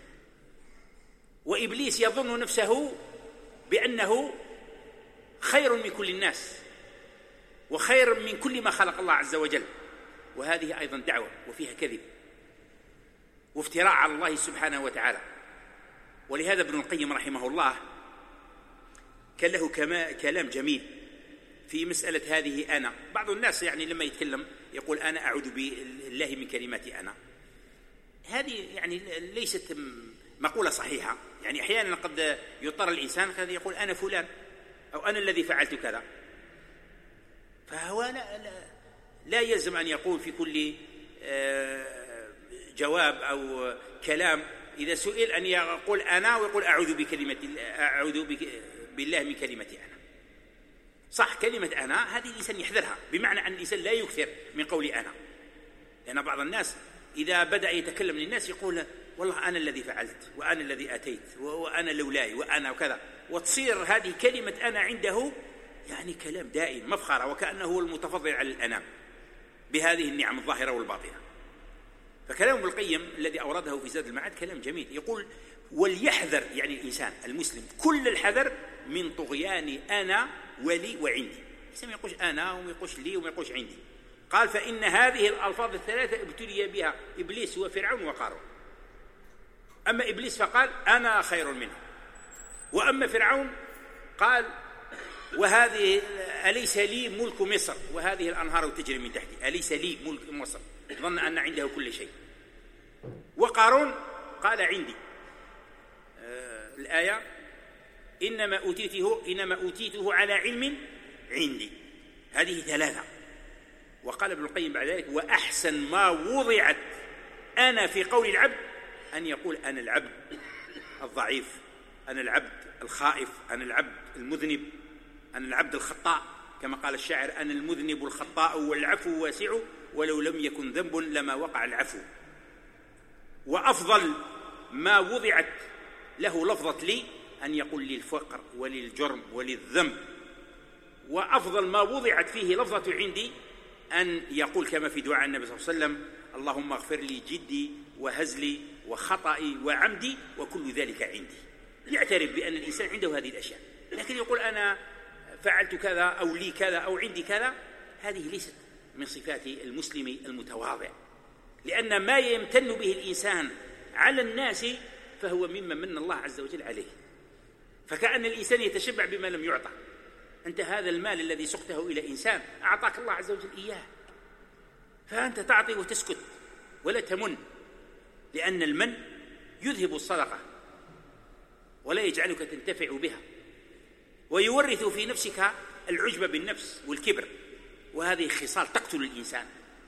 وإبليس يظن نفسه بأنه خير من كل الناس وخير من كل ما خلق الله عز وجل، وهذه أيضا دعوة وفيها كذب وافتراء على الله سبحانه وتعالى. ولهذا ابن القيم رحمه الله كان له كلام جميل في مسألة هذه أنا. بعض الناس يعني لما يتكلم يقول أنا أعوذ بالله من كلمات أنا، هذه يعني ليست مقولة صحيحة. يعني أحيانا قد يضطر الإنسان قد يقول أنا فلان أو أنا الذي فعلت كذا، فهو لا, لا, لا يلزم أن يقول في كل جواب أو كلام إذا سئل أن يقول أنا ويقول أعوذ بكلمة أعوذ بالله من كلمة أنا. صح، كلمة أنا هذه الإنسان يحذرها، بمعنى أن الإنسان لا يكثر من قول أنا، لأن بعض الناس إذا بدأ يتكلم للناس يقول والله أنا الذي فعلت وأنا الذي أتيت وأنا لولاي وأنا وكذا، وتصير هذه كلمة أنا عنده يعني كلام دائم مفخرة، وكأنه هو المتفضل على الأنام بهذه النعم الظاهرة والباطنة. فكلام ابن القيم الذي أورده في زاد المعاد كلام جميل، يقول وليحذر يعني الإنسان المسلم كل الحذر من طغيان أنا ولي وعندي. الإنسان ما يقولش أنا وما يقولش لي وما يقولش عندي. قال فإن هذه الألفاظ الثلاثة ابتلي بها إبليس وفرعون وقارون. أما إبليس فقال أنا خير منه، وأما فرعون قال وهذه أليس لي ملك مصر وهذه الأنهار تجري من تحتي، أليس لي ملك مصر، ظن أن عنده كل شيء. وقارون قال عندي آه الآية إنما أوتيته إنما أوتيته على علم عندي. هذه ثلاثة. وقال ابن القيم بعد ذلك وأحسن ما وضعت أنا في قول العبد أن يقول أنا العبد الضعيف، أنا العبد الخائف، أنا العبد المذنب، أنا العبد الخطاء، كما قال الشاعر أنا المذنب الخطاء والعفو واسع ولو لم يكن ذنب لما وقع العفو. وأفضل ما وضعت له لفظة لي أن يقول للفقر وللجرم وللذنب، وأفضل ما وضعت فيه لفظة عندي أن يقول كما في دعاء النبي صلى الله عليه وسلم اللهم اغفر لي جدي وهزلي وخطئي وعمدي وكل ذلك عندي. يعترف بأن الإنسان عنده هذه الأشياء، لكن يقول أنا فعلت كذا أو لي كذا أو عندي كذا، هذه ليست من صفات المسلم المتواضع، لأن ما يمتن به الإنسان على الناس فهو مما من الله عز وجل عليه. فكأن الإنسان يتشبع بما لم يعطى. أنت هذا المال الذي سقته إلى إنسان أعطاك الله عز وجل إياه، فأنت تعطي وتسكت ولا تمن، لأن المن يذهب الصدقة ولا يجعلك تنتفع بها، ويورث في نفسك العجب بالنفس والكبر، وهذه خصال تقتل الإنسان.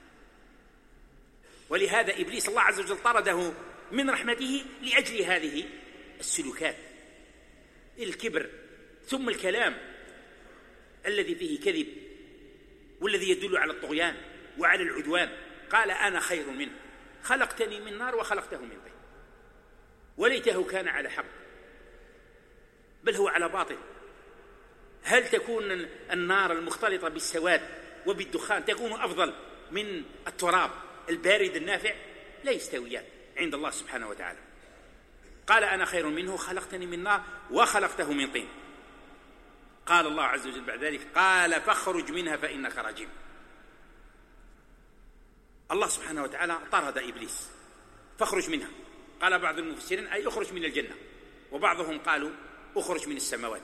ولهذا إبليس الله عز وجل طرده من رحمته لأجل هذه السلوكات، الكبر ثم الكلام الذي فيه كذب والذي يدل على الطغيان وعلى العدوان. قال أنا خير منه خلقتني من نار وخلقته من طين. وليته كان على حق بل هو على باطل. هل تكون النار المختلطة بالسواد وبالدخان تكون أفضل من التراب البارد النافع؟ لا يستويان عند الله سبحانه وتعالى. قال أنا خير منه خلقتني من نار وخلقته من طين. قال الله عز وجل بعد ذلك قال فاخرج منها فإنك رجيم. الله سبحانه وتعالى طرد إبليس فاخرج منها. قال بعض المفسرين أي اخرج من الجنة، وبعضهم قالوا اخرج من السماوات،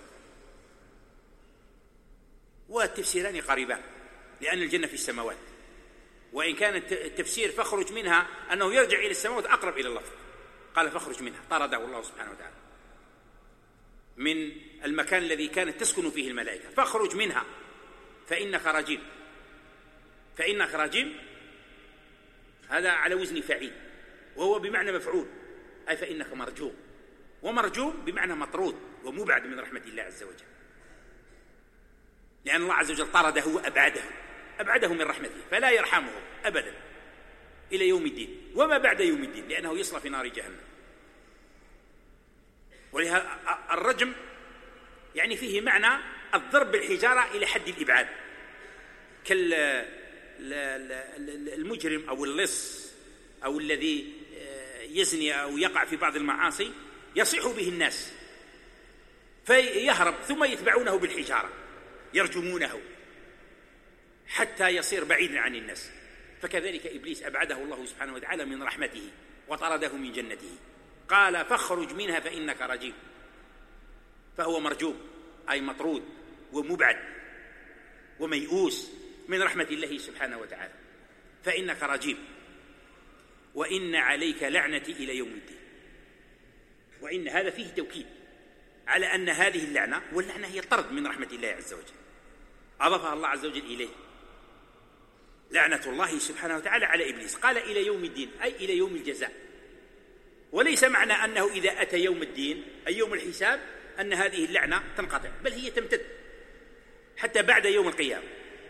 والتفسيران قريبان لأن الجنة في السماوات، وإن كان التفسير فاخرج منها أنه يرجع إلى السماوات أقرب إلى اللفظ. قال فاخرج منها، طرده الله سبحانه وتعالى من المكان الذي كانت تسكن فيه الملائكة، فاخرج منها فإنك رجيم. فإنك رجيم هذا على وزن فعيل، وهو بمعنى مفعول، أي فإنك مرجوم، ومرجوم بمعنى مطرود ومبعد من رحمة الله عز وجل، لأن الله عز وجل طرده وأبعده أبعده من رحمته، فلا يرحمه أبدا إلى يوم الدين وما بعد يوم الدين، لأنه يصلى في نار جهنم. ولهذا الرجم يعني فيه معنى الضرب بالحجارة إلى حد الإبعاد، كالمجرم أو اللص أو الذي يزني أو يقع في بعض المعاصي يصيح به الناس فيهرب، ثم يتبعونه بالحجارة يرجمونه حتى يصير بعيدا عن الناس. فكذلك إبليس أبعده الله سبحانه وتعالى من رحمته وطرده من جنته. قال فاخرج منها فإنك رجيم، فهو مرجوم أي مطرود ومبعد وميؤوس من رحمة الله سبحانه وتعالى. فإنك رجيم وإن عليك لعنتي إلى يوم الدين. وإن هذا فيه توكيد على أن هذه اللعنة، واللعنة هي الطرد من رحمة الله عز وجل، أضافها الله عز وجل إليه، لعنة الله سبحانه وتعالى على إبليس. قال إلى يوم الدين أي إلى يوم الجزاء، وليس معنى أنه إذا أتى يوم الدين أي يوم الحساب أن هذه اللعنة تنقطع، بل هي تمتد حتى بعد يوم القيامة،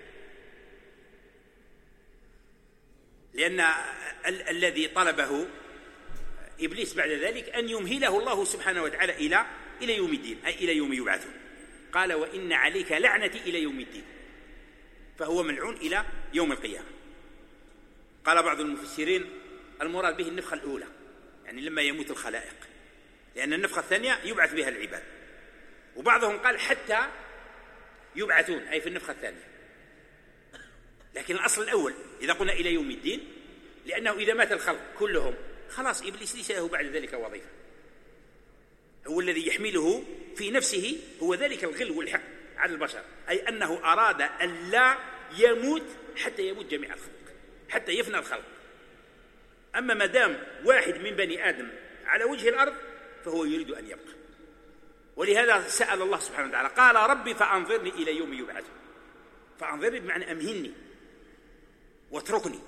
لأن ال- الذي طلبه إبليس بعد ذلك أن يمهله الله سبحانه وتعالى إلى إلى يوم الدين أي إلى يوم يبعثون. قال وإن عليك لعنتي إلى يوم الدين، فهو ملعون إلى يوم القيامة. قال بعض المفسرين المراد به النفخة الأولى، يعني لما يموت الخلائق، لأن النفخة الثانية يبعث بها العباد. وبعضهم قال حتى يبعثون أي في النفخة الثانية، لكن الأصل الأول إذا قلنا إلى يوم الدين، لأنه إذا مات الخلق كلهم خلاص إبليس ليس له بعد ذلك وظيفة، هو الذي يحمله في نفسه هو ذلك الغل والحقد على البشر، أي أنه أراد أن لا يموت حتى يموت جميع الخلق، حتى يفنى الخلق. أما ما دام واحد من بني آدم على وجه الأرض فهو يريد أن يبقى. ولهذا سأل الله سبحانه وتعالى قال ربي فأنظرني إلى يوم يبعثون. فأنظرني بمعنى أمهني واتركني.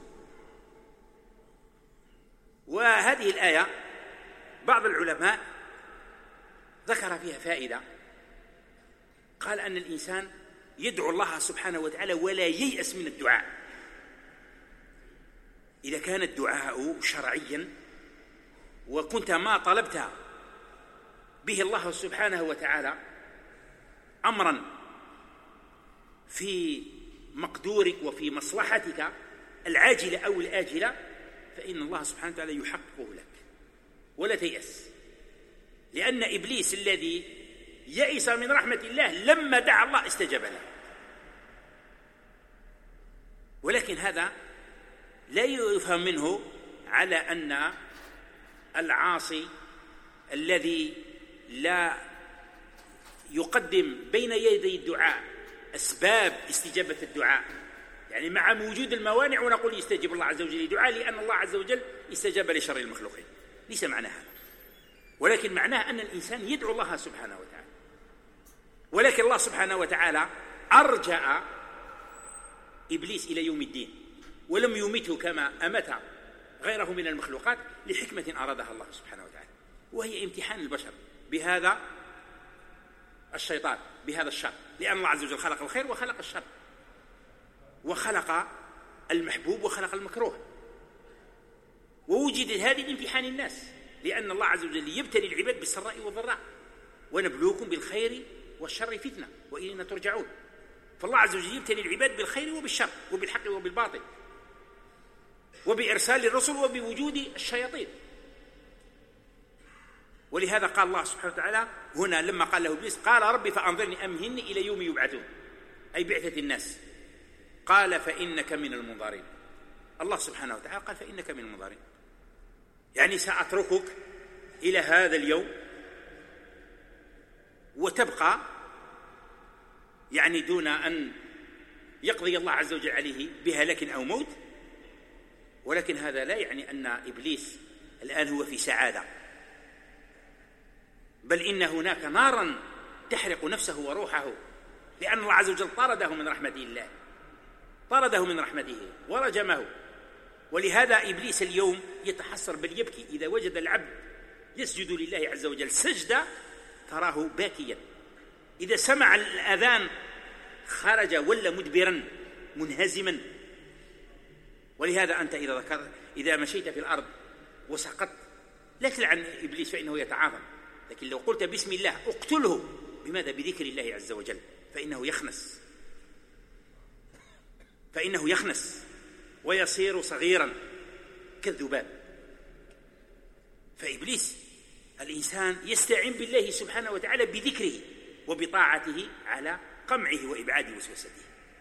وهذه الآية بعض العلماء ذكر فيها فائدة، قال أن الإنسان يدعو الله سبحانه وتعالى ولا ييأس من الدعاء. إذا كان الدعاء شرعيا وكنت ما طلبت به الله سبحانه وتعالى أمرا في مقدورك وفي مصلحتك العاجلة أو الآجلة، فإن الله سبحانه وتعالى يحققه لك ولا تيأس. لأن إبليس الذي يئس من رحمة الله لما دعا الله استجاب له، ولكن هذا لا يفهم منه على أن العاصي الذي لا يقدم بين يدي الدعاء أسباب استجابة الدعاء، يعني مع وجود الموانع ونقول يستجيب الله عز وجل لدعاء لأن الله عز وجل استجاب لشر المخلوقين، ليس معنى هذا، ولكن معناه أن الإنسان يدعو الله سبحانه وتعالى. ولكن الله سبحانه وتعالى أرجع إبليس إلى يوم الدين ولم يمته كما أمت غيره من المخلوقات لحكمة أرادها الله سبحانه وتعالى، وهي امتحان البشر بهذا الشيطان بهذا الشر، لأن الله عز وجل خلق الخير وخلق الشر، وخلق المحبوب وخلق المكروه، ووجد هذه الامتحان الناس، لأن الله عز وجل يبتلي العباد بالسراء والضراء، ونبلوكم بالخير والشر فتنة وإلينا ترجعون. فالله عز وجل يبتلي العباد بالخير وبالشر وبالحق وبالباطل، وبإرسال الرسل وبوجود الشياطين. ولهذا قال الله سبحانه وتعالى هنا لما قال له إبليس قال ربي فأنظرني أمهلني إلى يوم يبعثون، أي بعثة الناس. قال فإنك من المنظرين، الله سبحانه وتعالى قال فإنك من المنظرين، يعني سأتركك إلى هذا اليوم وتبقى يعني دون أن يقضي الله عز وجل عليه بهلاك أو موت. ولكن هذا لا يعني أن إبليس الآن هو في سعادة، بل إن هناك نارا تحرق نفسه وروحه، لأن الله عز وجل طرده من رحمة الله، طرده من رحمته ورجمه. ولهذا إبليس اليوم يتحسر بل يبكي إذا وجد العبد يسجد لله عز وجل سجدة تراه باكيا، إذا سمع الأذان خرج ولا مدبرا منهزما. ولهذا أنت إذا ذكرت إذا مشيت في الأرض وسقطت لا تلعن إبليس فإنه يتعاظم، لكن لو قلت بسم الله اقتله، بماذا؟ بذكر الله عز وجل، فإنه يخنس فإنه يخنس ويصير صغيرا كالذباب. فإبليس الإنسان يستعين بالله سبحانه وتعالى بذكره وبطاعته على قمعه وإبعاد وسوسته،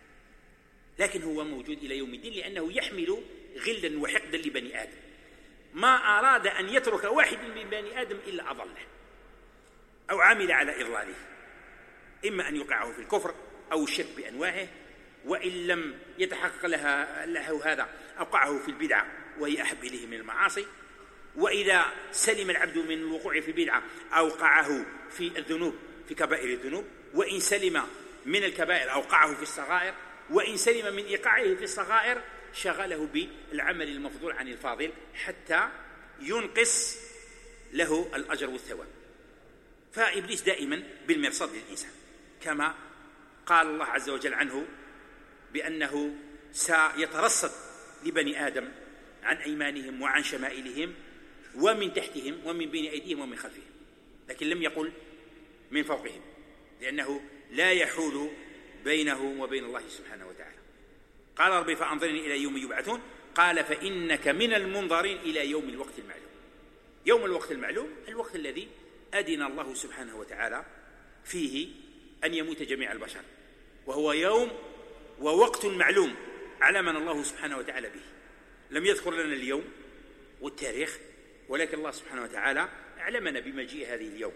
لكن هو موجود إلى يوم الدين لأنه يحمل غلا وحقدا لبني آدم، ما أراد أن يترك واحد من بني آدم إلا أضله أو عمل على إضلاله، إما أن يوقعه في الكفر أو الشرك بأنواعه، وإن لم يتحقق لها له هذا أوقعه في البدعة وهي أحب إليه من المعاصي، وإذا سلم العبد من الوقوع في البدعة أوقعه في الذنوب في كبائر الذنوب، وإن سلم من الكبائر أوقعه في الصغائر، وإن سلم من إيقاعه في الصغائر شغله بالعمل المفضول عن الفاضل حتى ينقص له الأجر والثواب. فإبليس دائما بالمرصاد للإنسان، كما قال الله عز وجل عنه بأنه سيترصد لبني آدم عن أيمانهم وعن شمائلهم ومن تحتهم ومن بين أيديهم ومن خلفهم، لكن لم يقل من فوقهم، لأنه لا يحول بينه وبين الله سبحانه وتعالى. قال ربي فأنظرني إلى يوم يبعثون، قال فإنك من المنظرين إلى يوم الوقت المعلوم. يوم الوقت المعلوم الوقت الذي أذن الله سبحانه وتعالى فيه أن يموت جميع البشر، وهو يوم ووقت معلوم علمنا الله سبحانه وتعالى به. لم يذكر لنا اليوم والتاريخ، ولكن الله سبحانه وتعالى أعلمنا بمجيء هذه اليوم.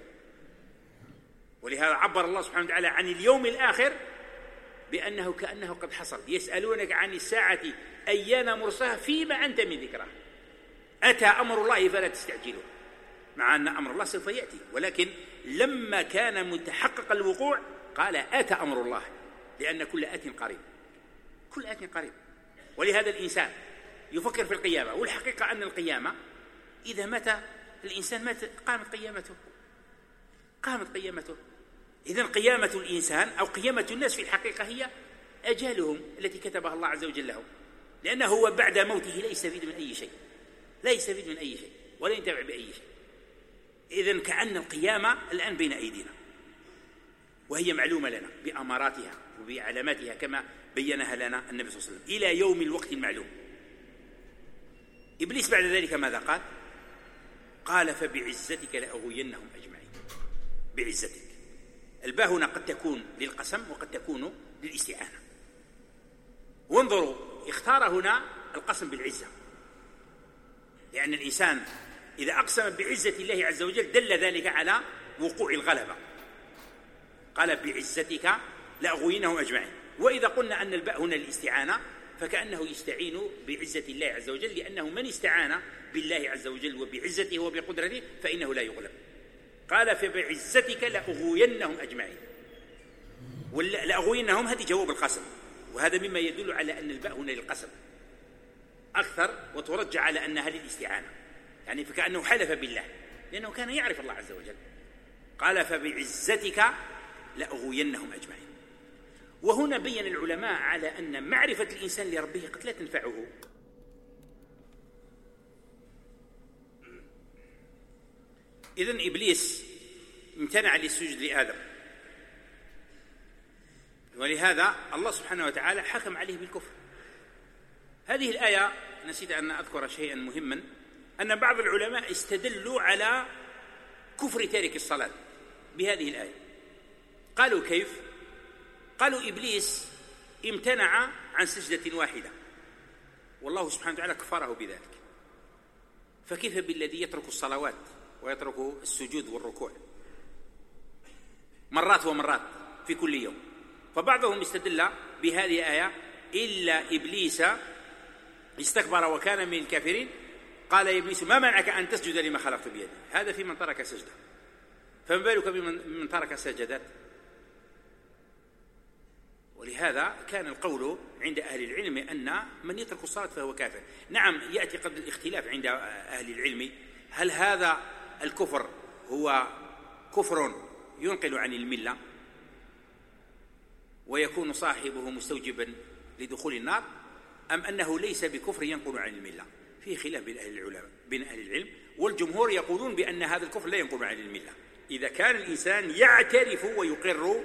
ولهذا عبر الله سبحانه وتعالى عن اليوم الآخر بأنه كأنه قد حصل. يسألونك عن الساعة أيان مرساها فيما أنت من ذكرها، أتى أمر الله فلا تستعجلوا، مع أن أمر الله سوف يأتي، ولكن لما كان متحقق الوقوع قال أتى أمر الله، لأن كل آت قريب، كل آت قريب. ولهذا الإنسان يفكر في القيامة، والحقيقة أن القيامة إذا مات الإنسان مات قامت قيامته، قامت قيامته. إذن قيامة الإنسان أو قيامة الناس في الحقيقة هي أجالهم التي كتبها الله عز وجل لهم، لأنه هو بعد موته لا يستفيد من أي شيء، لا يستفيد من أي شيء ولا ينتفع بأي شيء. إذن كأن القيامة الآن بين أيدينا، وهي معلومة لنا بأماراتها وبعلاماتها كما بينها لنا النبي صلى الله عليه وسلم إلى يوم الوقت المعلوم. إبليس بعد ذلك ماذا قال؟ قال فبعزتك لأغوينهم أجمعين. بعزتك، الباء هنا قد تكون للقسم وقد تكون للاستعانة. وانظروا، اختار هنا القسم بالعزة، لأن الإنسان إذا أقسم بعزة الله عز وجل دل ذلك على وقوع الغلبة. قال بعزتك لأغوينهم أجمعين. وإذا قلنا أن الباء هنا للاستعانة فكأنه يستعين بعزة الله عز وجل، لأنه من استعان بالله عز وجل وبعزته وبقدرته فإنه لا يغلب. قال فبعزتك لأغوينهم أجمعين، ولأغوينهم هذه جواب القسم، وهذا مما يدل على أن الباء هنا للقسم أكثر، وترجع على أنها للاستعانة، يعني فكأنه حلف بالله لأنه كان يعرف الله عز وجل. قال فبعزتك لأغوينهم أجمعين. وهنا بين العلماء على أن معرفة الإنسان لربه قد لا تنفعه، إذن إبليس امتنع للسجود لآدم، ولهذا الله سبحانه وتعالى حكم عليه بالكفر. هذه الآية نسيت أن أذكر شيئا مهما، أن بعض العلماء استدلوا على كفر تارك الصلاة بهذه الآية. قالوا كيف؟ قالوا إبليس امتنع عن سجدة واحدة، والله سبحانه وتعالى كفره بذلك، فكيف بالذي يترك الصلوات ويترك السجود والركوع مرات ومرات في كل يوم؟ فبعضهم استدل بهذه الآية: إلا إبليس استكبر وكان من الكافرين قال يا إبليس ما منعك أن تسجد لما خلقت بيدي. هذا في من ترك سجدة، فما بالك بمن ترك سجدات؟ ولهذا كان القول عند أهل العلم أن من يترك الصلاة فهو كافر. نعم، يأتي قد الاختلاف عند أهل العلم: هل هذا الكفر هو كفر ينقل عن الملة ويكون صاحبه مستوجبا لدخول النار، أم أنه ليس بكفر ينقل عن الملة؟ فيه خلاف بين أهل العلماء بين أهل العلم، والجمهور يقولون بأن هذا الكفر لا ينقل عن الملة إذا كان الإنسان يعترف ويقر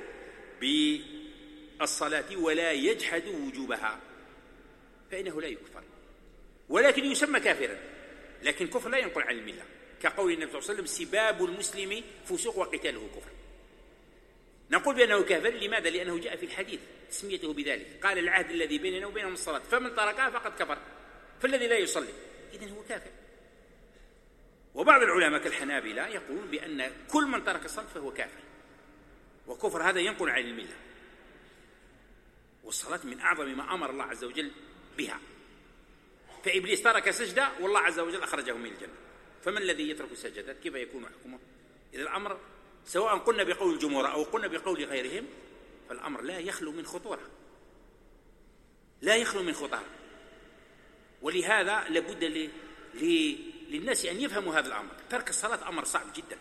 بالصلاة ولا يجحد وجوبها، فإنه لا يكفر، ولكن يسمى كافرا، لكن كفر لا ينقل عن الملة، كقول النبي صلى الله عليه وسلم: سباب المسلم فسوق وقتاله كفر. نقول بأنه كافر. لماذا؟ لأنه جاء في الحديث تسميته بذلك، قال: العهد الذي بيننا وبينهم الصلاة فمن تركها فقد كفر. فالذي لا يصلي إذن هو كافر. وبعض العلماء كالحنابلة يقولون بأن كل من ترك الصلاة فهو كافر، وكفر هذا ينقل عن الملة، والصلاة من أعظم ما أمر الله عز وجل بها. فإبليس ترك سجدة والله عز وجل أخرجه من الجنة، فمن الذي يترك السجدات؟ كيف يكون حكمه؟ إذا الأمر سواء قلنا بقول الجمهور أو قلنا بقول غيرهم فالأمر لا يخلو من خطورة، لا يخلو من خطورة. ولهذا لابد ل... ل... للناس أن يفهموا هذا الأمر. ترك الصلاة أمر صعب جدا،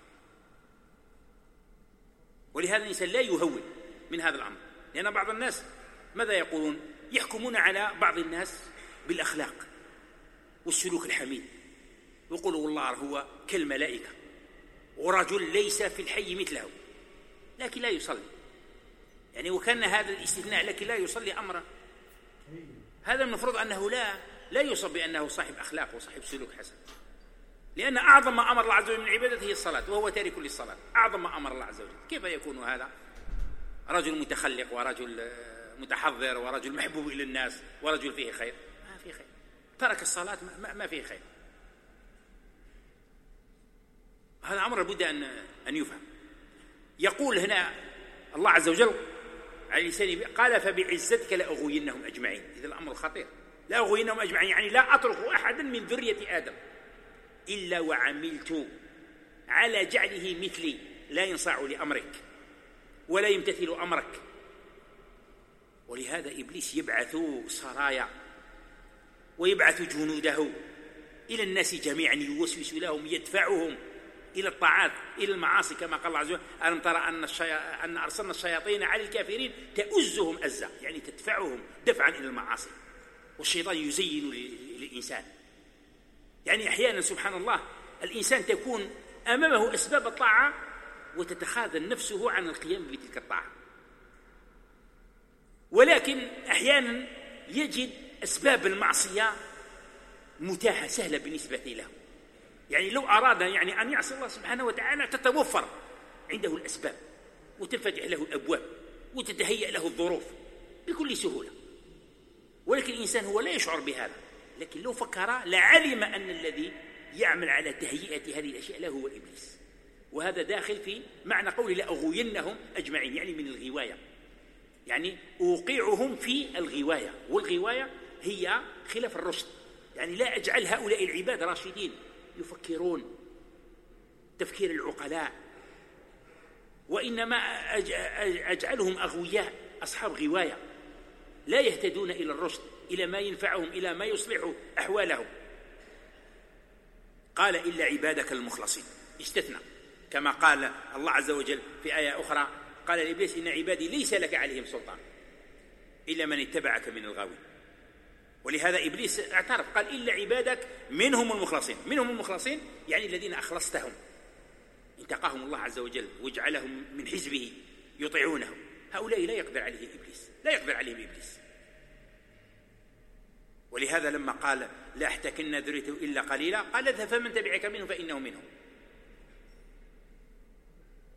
ولهذا الإنسان لا يهون من هذا الأمر، لأن بعض الناس ماذا يقولون؟ يحكمون على بعض الناس بالأخلاق والسلوك الحميد، يقولوا والله هو كالملائكة ورجل ليس في الحي مثله لكن لا يصلي، يعني وكان هذا الاستثناء لكن لا يصلي أمره، هذا المفروض أنه لا لا يوصف بأنه صاحب أخلاق وصاحب سلوك حسن، لأن أعظم ما أمر الله عز وجل من عبادته هي الصلاة، وهو تارك للصلاة، أعظم ما أمر الله عز وجل. كيف يكون هذا رجل متخلق ورجل متحضر ورجل محبوب إلى الناس ورجل فيه خير؟ ما فيه خير. ترك الصلاة ما, ما فيه خير. هذا أمر لابد أن أن يفهم. يقول هنا الله عز وجل على لسان قال: فبعزتك لأغوينهم أجمعين. إذا الأمر خطير، لا أغوينهم أجمعين يعني لا أترك أحدا من ذرية آدم إلا وعملت على جعله مثلي، لا ينصاع لأمرك ولا يمتثل أمرك. ولهذا إبليس يبعث سرايا ويبعث جنوده إلى الناس جميعا، يوسوس لهم، يدفعهم إلى الطاعات إلى المعاصي، كما قال الله عز وجل: ألم ترى أن, الشيا... أن أرسلنا الشياطين على الكافرين تؤزهم أزا، يعني تدفعهم دفعا إلى المعاصي. والشيطان يزين للإنسان، يعني أحيانا سبحان الله الإنسان تكون أمامه أسباب الطاعة وتتخاذل نفسه عن القيام بتلك الطاعة، ولكن أحيانا يجد أسباب المعصية متاحة سهلة بالنسبة له، يعني لو أراد يعني أن يعصي الله سبحانه وتعالى تتوفر عنده الأسباب وتنفتح له الأبواب وتتهيأ له الظروف بكل سهولة، ولكن الإنسان هو لا يشعر بهذا، لكن لو فكر لعلم أن الذي يعمل على تهيئة هذه الأشياء له هو إبليس. وهذا داخل في معنى قولي لأغوينهم أجمعين، يعني من الغواية، يعني أوقعهم في الغواية، والغواية هي خلاف الرشد، يعني لا أجعل هؤلاء العباد راشدين يفكرون تفكير العقلاء، وإنما أجعلهم أغوياء أصحاب غواية لا يهتدون إلى الرشد، إلى ما ينفعهم، إلى ما يصلح أحوالهم. قال: إلا عبادك المخلصين، استثنى، كما قال الله عز وجل في آية أخرى قال لإبليس: إن عبادي ليس لك عليهم سلطان إلا من اتبعك من الغاوين. ولهذا إبليس اعترف قال: إلا عبادك منهم المخلصين. منهم المخلصين يعني الذين أخلصتهم، انتقاهم الله عز وجل وجعلهم من حزبه يطيعونه، هؤلاء لا يقدر عليه إبليس، لا يقدر عليهم إبليس. ولهذا لما قال: لا احتكن ذريته إلا قليلا، قال: فمن تبعك منهم فإنه منهم.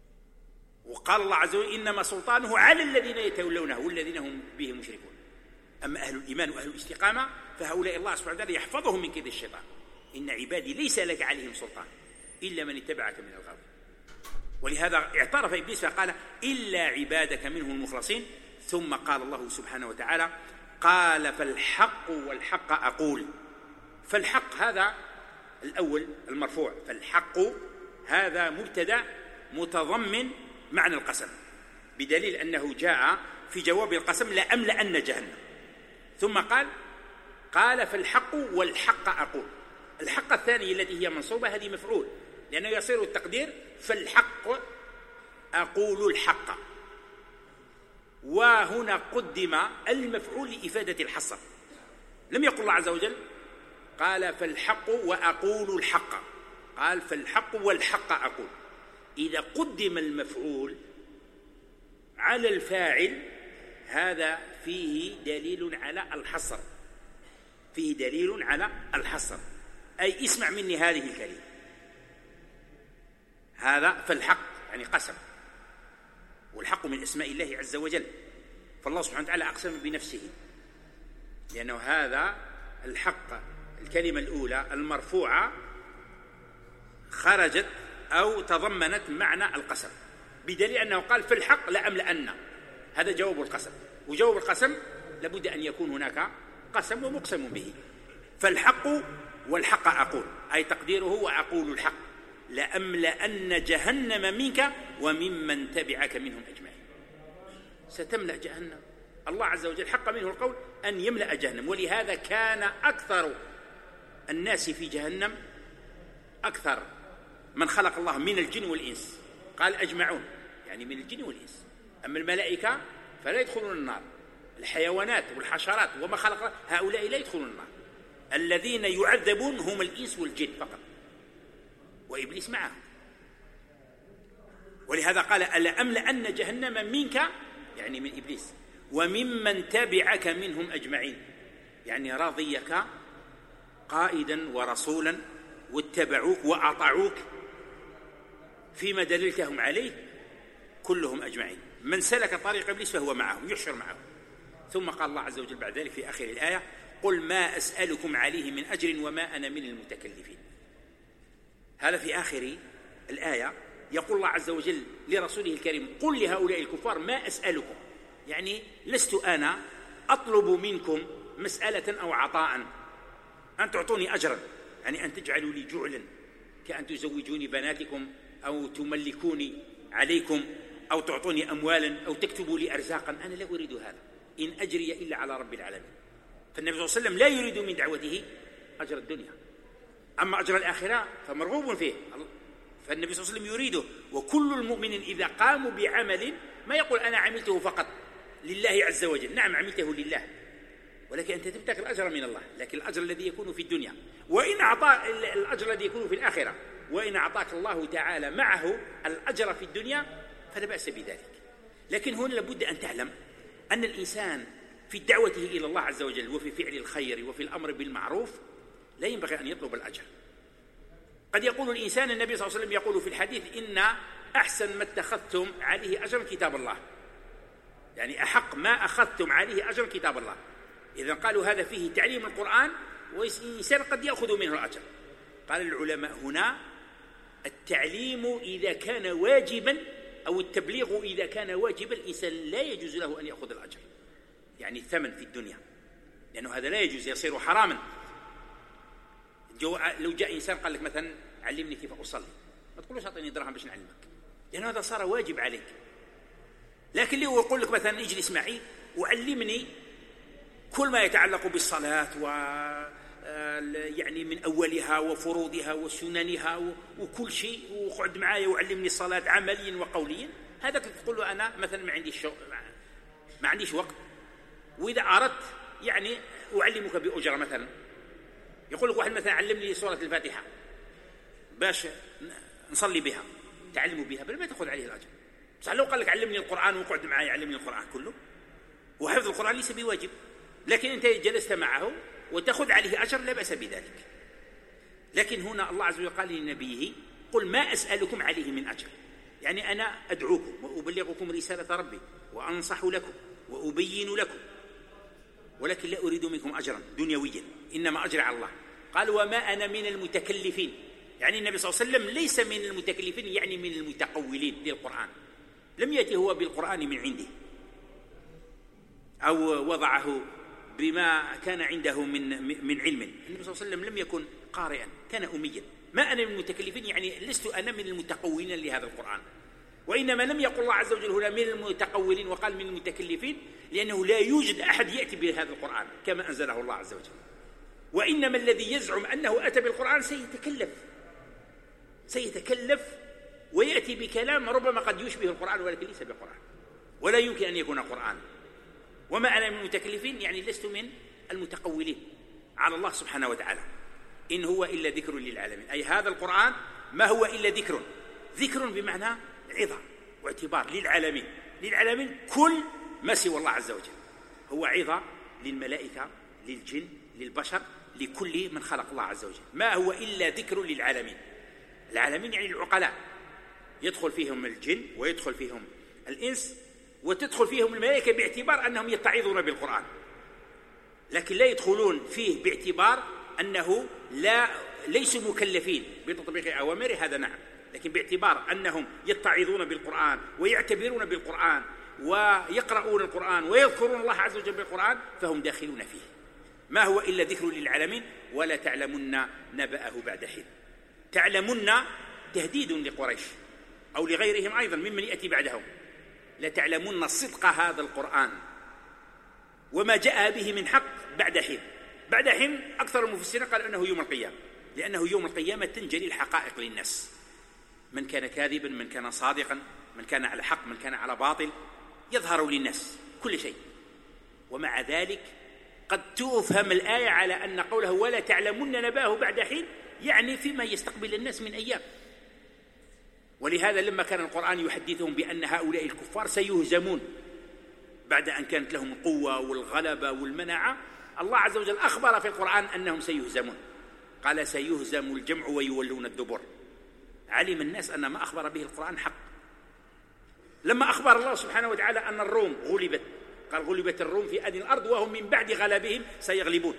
وقال الله عز وجل: إنما سلطانه على الذين يتولونه والذين هم به مشركون. أما أهل الإيمان وأهل الاستقامة فهؤلاء الله سبحانه وتعالى يحفظهم من كيد الشيطان. إن عبادي ليس لك عليهم سلطان إلا من اتبعك من الغاوين. ولهذا اعترف إبليس فقال إلا عبادك منهم المخلصين. ثم قال الله سبحانه وتعالى قال فالحق والحق أقول. فالحق هذا الأول المرفوع، فالحق هذا مبتدأ متضمن معنى القسم، بدليل أنه جاء في جواب القسم لأملأن جهنم. ثم قال قال فالحق والحق أقول. الحق الثانية التي هي منصوبة هذه مفعول، لأنه يصير التقدير فالحق أقول الحق، وهنا قدم المفعول لإفادة الحصر. لم يقل الله عز وجل قال فالحق وأقول الحق، قال فالحق والحق أقول. إذا قدم المفعول على الفاعل هذا فيه دليل على الحصر، فيه دليل على الحصر، أي اسمع مني هذه الكلمة. هذا فالحق يعني قسم، والحق من أسماء الله عز وجل، فالله سبحانه وتعالى أقسم بنفسه، لأنه هذا الحق الكلمة الأولى المرفوعة خرجت أو تضمنت معنى القسم، بدليل أنه قال في الحق لأملأن، هذا جواب القسم، وجواب القسم لابد أن يكون هناك قسم ومقسم به. فالحق والحق أقول، أي تقديره وأقول الحق لأملأن جهنم منك وممن تبعك منهم أجمعين. ستملأ جهنم، الله عز وجل حق منه القول أن يملأ جهنم، ولهذا كان أكثر الناس في جهنم أكثر من خلق الله من الجن والإنس، قال أجمعون يعني من الجن والإنس. أما الملائكة فلا يدخلون النار، الحيوانات والحشرات وما خلق هؤلاء لا يدخلون النار، الذين يعذبون هم الإنس والجن فقط، وإبليس معهم. ولهذا قال ألأملأن جهنم منك يعني من إبليس وممن تبعك منهم أجمعين، يعني رضيك قائدا ورسولا واتبعوك وأطاعوك فيما دللتهم عليه كلهم أجمعين. من سلك طريق إبليس فهو معهم يحشر معهم. ثم قال الله عز وجل بعد ذلك في آخر الآية قل ما أسألكم عليه من أجر وما أنا من المتكلفين. هذا في آخر الآية يقول الله عز وجل لرسوله الكريم قل لهؤلاء الكفار ما أسألكم، يعني لست أنا أطلب منكم مسألة أو عطاء أن تعطوني أجرا، يعني أن تجعلوا لي جعلا كأن تزوجوني بناتكم أو تملكوني عليكم أو تعطوني أموالا أو تكتبوا لي أرزاقا، أنا لا أريد هذا، إن أجري إلا على رب العالمين. فالنبي صلى الله عليه وسلم لا يريد من دعوته أجر الدنيا، أما أجر الآخرة فمرغوب فيه، فالنبي صلى الله عليه وسلم يريده. وكل المؤمنين إذا قاموا بعمل ما يقول أنا عملته فقط لله عز وجل، نعم عملته لله، ولكن أنت تبتغي الأجر من الله، لكن الأجر الذي يكون في الدنيا، وإن أعطى الأجر الذي يكون في الآخرة، وإن أعطاك الله تعالى معه الأجر في الدنيا فلا بأس بذلك. لكن هنا لابد أن تعلم أن الإنسان في دعوته إلى الله عز وجل وفي فعل الخير وفي الأمر بالمعروف لا ينبغي أن يطلب الأجر. قد يقول الإنسان، النبي صلى الله عليه وسلم يقول في الحديث إن أحسن ما اتخذتم عليه أجر كتاب الله، يعني أحق ما أخذتم عليه أجر كتاب الله. إذا قالوا هذا فيه تعليم القرآن والإنسان قد يأخذ منه الأجر. قال العلماء هنا التعليم إذا كان واجبا أو التبليغ إذا كان واجبا الإنسان لا يجوز له أن يأخذ الأجر، يعني الثمن في الدنيا، لأنه هذا لا يجوز، يصير حراما. لو جاء إنسان قال لك مثلا علمني كيف أصلي، ما تقولوش أعطيني درهم باش نعلمك، لأن هذا صار واجب عليك. لكن لو يقول لك مثلا اجلس معي وعلمني كل ما يتعلق بالصلاة و يعني من أولها وفروضها وسننها وكل شيء، وقعد معايا وعلمني الصلاة عمليا وقوليا، هذا تقول له أنا مثلا ما عنديش شو... ما عنديش وقت، وإذا أردت يعني أعلمك بأجرة. مثلا يقول لك واحد مثلا علمني سورة الفاتحة باش نصلي بها، تعلموا بها بل ما تأخذ عليه الأجر. صح لو قال لك علمني القرآن وقعد معايا علمني القرآن كله، وحفظ القرآن ليس بواجب، لكن أنت جلست معه وتأخذ عليه أجر لا بأس بذلك. لكن هنا الله عز وجل قال لنبيه قل ما أسألكم عليه من أجر، يعني أنا أدعوكم وأبلغكم رسالة ربي وأنصح لكم وأبين لكم. ولكن لا أريد منكم أجرا دنيويا، إنما أجري على الله. قال وما أنا من المتكلفين، يعني النبي صلى الله عليه وسلم ليس من المتكلفين، يعني من المتقولين للقرآن. لم يأتي هو بالقرآن من عنده أو وضعه بما كان عنده من من علم. النبي صلى الله عليه وسلم لم يكن قارئا، كان أميا. ما أنا من المتكلفين يعني لست أنا من المتقولين لهذا القرآن. وإنما لم يقل الله عز وجل هنا من المتقولين وقال من المتكلفين، لأنه لا يوجد أحد يأتي بهذا القرآن كما أنزله الله عز وجل. وإنما الذي يزعم أنه أتى بالقرآن سيتكلف سيتكلف ويأتي بكلام ربما قد يشبه القرآن ولكن ليس بالقرآن، ولا يمكن أن يكون قرآن. وما أنا من المتكلفين يعني لست من المتقولين على الله سبحانه وتعالى. إن هو إلا ذكر للعالمين، أي هذا القرآن ما هو إلا ذكر، ذكر بمعنى عظة واعتبار للعالمين، للعالمين كل ما سوى الله عز وجل. هو عظة للملائكة، للجن، للبشر، لكل من خلق الله عز وجل. ما هو إلا ذكر للعالمين. العالمين يعني العقلاء، يدخل فيهم الجن ويدخل فيهم الإنس وتدخل فيهم الملائكة باعتبار أنهم يتعظون بالقرآن، لكن لا يدخلون فيه باعتبار أنه لا ليسوا مكلفين بتطبيق أوامره، هذا نعم، لكن باعتبار أنهم يتعظون بالقرآن ويعتبرون بالقرآن ويقرؤون القرآن ويذكرون الله عز وجل بالقرآن فهم داخلون فيه. ما هو إلا ذكر للعالمين ولا تعلمن نبأه بعد حين. تعلمن تهديد لقريش أو لغيرهم أيضا ممن يأتي بعدهم، لتعلمن صدق هذا القرآن وما جاء به من حق بعد حين. بعد حين أكثر المفسرين قال أنه يوم القيامة، لأنه يوم القيامة تنجلي الحقائق للناس، من كان كاذبا، من كان صادقا، من كان على حق، من كان على باطل، يظهر للناس كل شيء. ومع ذلك قد تفهم الآية على أن قوله ولا تعلمن نبأه بعد حين يعني فيما يستقبل الناس من أيام. ولهذا لما كان القرآن يحدثهم بأن هؤلاء الكفار سيهزمون بعد أن كانت لهم القوة والغلبة والمناعة، الله عز وجل أخبر في القرآن أنهم سيهزمون، قال سيهزم الجمع ويولون الدبر. علم الناس أن ما أخبر به القرآن حق. لما أخبر الله سبحانه وتعالى أن الروم غلبت، قال غلبت الروم في أدنى الأرض وهم من بعد غلبهم سيغلبون.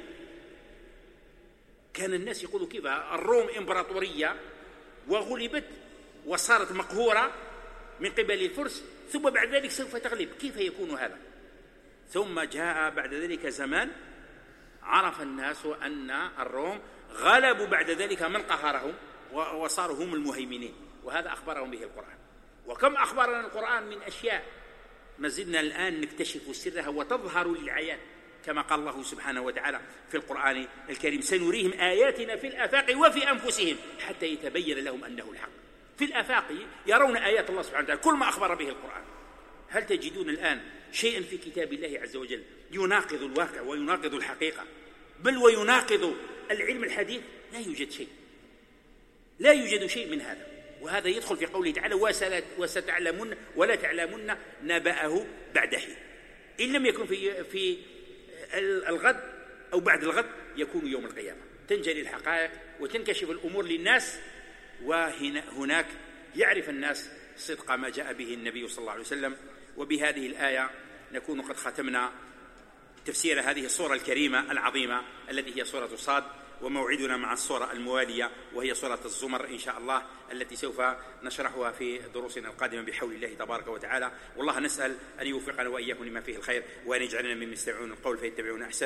كان الناس يقولوا كيف الروم إمبراطورية وغلبت وصارت مقهورة من قبل الفرس ثم بعد ذلك سوف تغلب، كيف يكون هذا؟ ثم جاء بعد ذلك زمان عرف الناس أن الروم غلبوا بعد ذلك من قهرهم وصاروا هم المهيمنين، وهذا أخبرهم به القرآن. وكم أخبرنا القرآن من أشياء ما زلنا الآن نكتشف سرها وتظهر للعيان، كما قال الله سبحانه وتعالى في القرآن الكريم سنريهم آياتنا في الآفاق وفي أنفسهم حتى يتبين لهم أنه الحق. في الآفاق يرون آيات الله سبحانه وتعالى كل ما أخبر به القرآن. هل تجدون الآن شيئا في كتاب الله عز وجل يناقض الواقع ويناقض الحقيقة بل ويناقض العلم الحديث؟ لا يوجد شيء، لا يوجد شيء من هذا. وهذا يدخل في قوله تعالى وستعلمون ولا تعلمون نبأه بعد حين. إن لم يكن في في الغد أو بعد الغد يكون يوم القيامة، تنجلي الحقائق وتنكشف الأمور للناس، وهناك يعرف الناس صدق ما جاء به النبي صلى الله عليه وسلم. وبهذه الآية نكون قد ختمنا تفسير هذه الصورة الكريمة العظيمة التي هي سورة صاد، وموعدنا مع الصورة الموالية وهي سورة الزمر إن شاء الله التي سوف نشرحها في دروسنا القادمة بحول الله تبارك وتعالى. والله نسأل أن يوفقنا وإياكم لما فيه الخير وأن يجعلنا ممن يستمعون القول فيتبعون أحسنه.